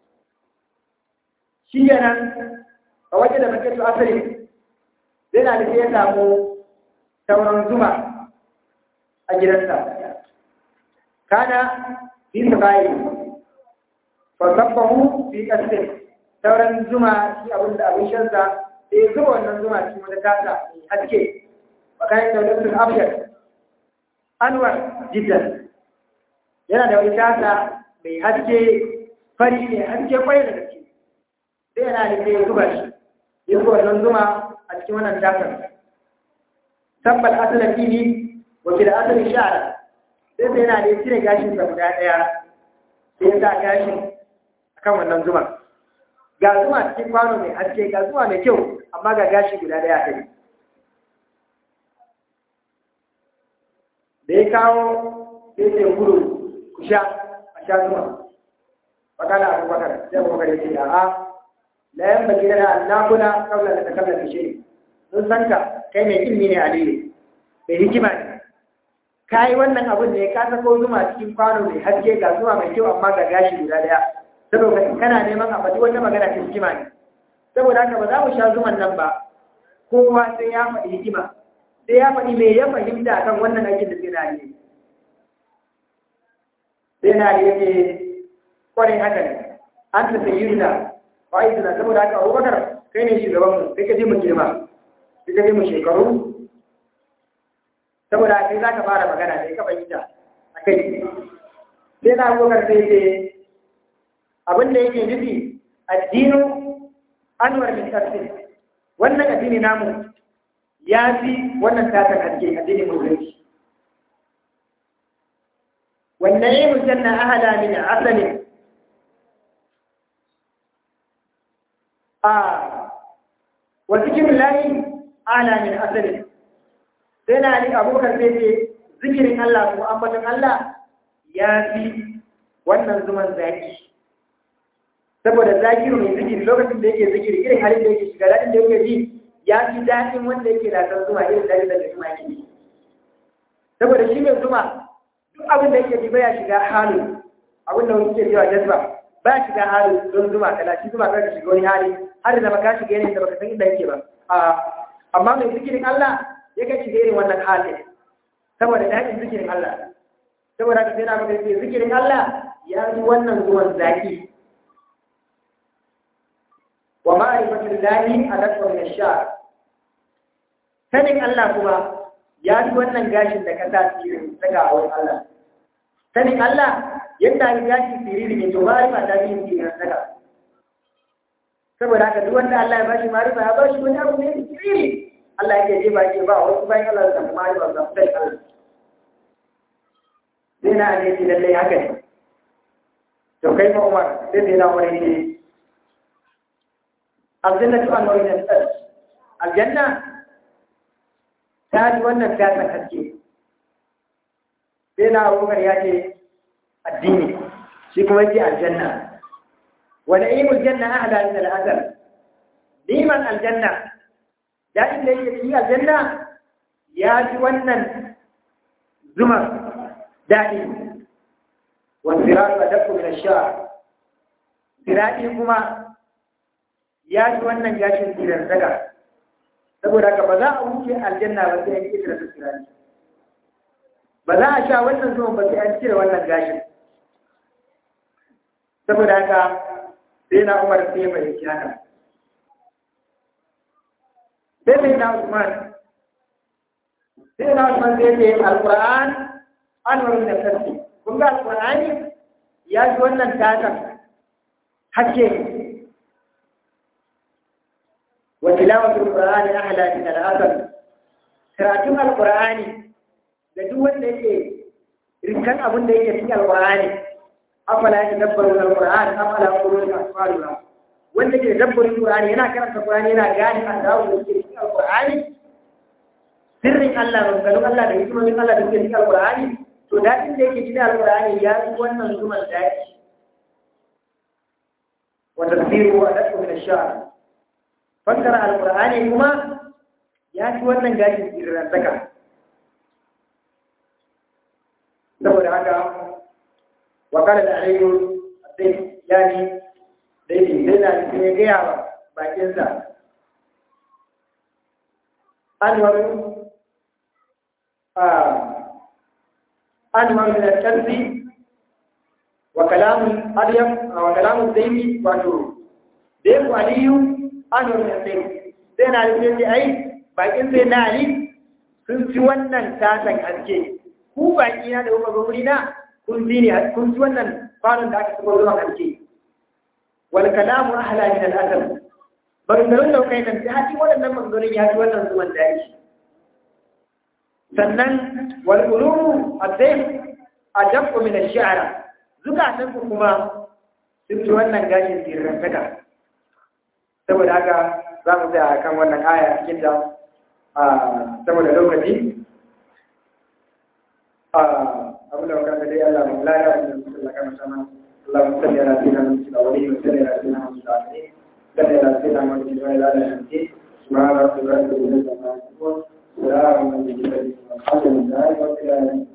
shi yana a waje da bakin su asali sai na Ali sai ya samu sauran zuma a gidansa kana fi sabai fa sabbahu fi qasrin sauran zuma shi abin shansa sai zuba wannan zuma cikin wata tasa mai haske makayin daulatul abiyar anwar jiddan yana da wani tasa mai haske fari ne haske kwarai da gaske sai yana da sai zuba shi ya zuba wannan zuma a cikin wannan tasar tabbal asalin fili wace da asalin sha'ara sai sai yana da ya cire gashinsa guda ɗaya sai ya sa gashin akan wannan zuma ga zuma cikin kwano mai haske ga zuma mai kyau amma ga gashi guda daya kai da ya kawo sai sai gudu ku sha a sha zuma fakala abubakar sai abubakar ya ce a'a la yan baki da annakuna kawla da takallar da shi sun san ka kai mai ilmi ne aliyu mai hikima ne ka yi wannan abin da ya kasa ko zuma cikin kwano mai haske ga zuma mai kyau amma ga gashi guda daya saboda kana neman a faɗi wata magana ta hikima ne saboda haka ba za mu sha zuman nan ba kowa sai ya faɗi hikima sai ya faɗi me ya fahimta kan wannan aikin da sai na yi sai na yi yake kwarai haka ne an ta sayi na fa'izina saboda haka abubakar kai ne shugabanmu sai ka je mu girma sai ka je mu shekaru saboda haka za ka fara magana sai ka fahimta a kai sai na abubakar sai ce abin da yake nufi addinu anwar min tafsir wannan addini namu ya fi wannan tasar haske addini musulunci wannan yi mujanna ahala min asalin wa zikirin lahi ahala min asalin sai na ali abubakar sai ce zikirin Allah ko ambaton Allah ya fi wannan zuman zaki saboda zakiru mai zikiri lokacin da yake zikiri irin halin da yake shiga daɗin da yake ji ya fi daɗin wanda yake lasar zuma irin daɗin da zuma yake ji saboda shi mai zuma duk abin da yake ji baya shiga halu abin da wani ke cewa jazba ba shiga halu don zuma kana shi zuma ka shiga wani hali har da zama ka shiga yanayin da baka san inda yake ba amma mai zikirin Allah ya kai shiga irin wannan halin saboda daɗin zikirin Allah saboda ka sai na maka zikirin Allah ya fi wannan zuwan zaki wa ma'rifatul lahi adaqqa min ash-sha'r sanin Allah kuma ya fi wannan gashin da ka sa sirri daga awon Allah sanin Allah yadda ya gashi sirri ne to ma'rifa ta fi sirri daga saboda haka duk wanda Allah ya bashi ma'rifa ya bashi wani abu ne sirri Allah yake je ba ke ba wasu bayan Allah da ma'rifa da sai Allah dina ne ki lalle haka ne to kai ma Umar sai dina Umar ne الجنة أنواع من الأرض الجنة تاج wannan ta haske sai na Abubakar ya ce addini shi kuma yake aljanna wa na'imul janna ahla min al-asal niman aljanna dadin da yake cikin aljanna ya ji wannan zuma dadi wa siratu adaqu min ash-sha'r sirati kuma ya ji wannan gashin tsirar daga saboda haka ba za a wuce aljanna ba sai an kira su kirani ba za a sha wannan zuwan ba sai an cire wannan gashin saboda haka sai na Umar sai ya fahimci haka sai na Usman sai ce alquran anwarun da kasi kun ga alqurani ya ji wannan tatan hakke wa tilawatul qur'ani ahla min al-asr karatun alqurani da duk wanda yake rikan abin da yake cikin alqurani afala yadabbaru alqur'an afala qulun asfaruha wanda ke dabbarin qur'ani yana karanta qur'ani yana gane an dawo da yake cikin alqurani sirrin Allah rangalun Allah da hikimomin Allah da yake cikin alqurani to dadin da yake cikin alqurani ya yi wannan zuman daki wa tafsiru wa dafu min ash-sha'r fassara alqurani kuma ya ci wannan gashin sirrin saka saboda haka wa qala al-alayyu ad-din yani dai da ne ga yawa bakin sa anwaru أنمر من الكذب وكلام أريم وكلام الزيني وجوه ديم علي أنمر من الزيني زين علي بن أي باقين زين علي كنت ونن تاسك أذكي هو باقينا ده هو بقولنا كنت ونن قالوا ذاك تقولون أذكي والكلام أحلى من الأدب بقولنا لو كان انتهى ولا لما نقول يا ونن زمن دايش sannan wal'ulumu a zai a jamko min shi'ara zukatanku kuma sun ci wannan gashin sirrantaka saboda haka za mu tsaya kan wannan aya cikin da saboda lokaci abu da wakanda dai Allah mu laya da musulun kan sama Allah mu salli ala sayyidina Muhammad wa alihi wa sallam ala sayyidina Muhammad wa alihi salli ala sayyidina Muhammad wa ala alihi subhana rabbika rabbil izzati amma yasifun الحمد لله رب العالمين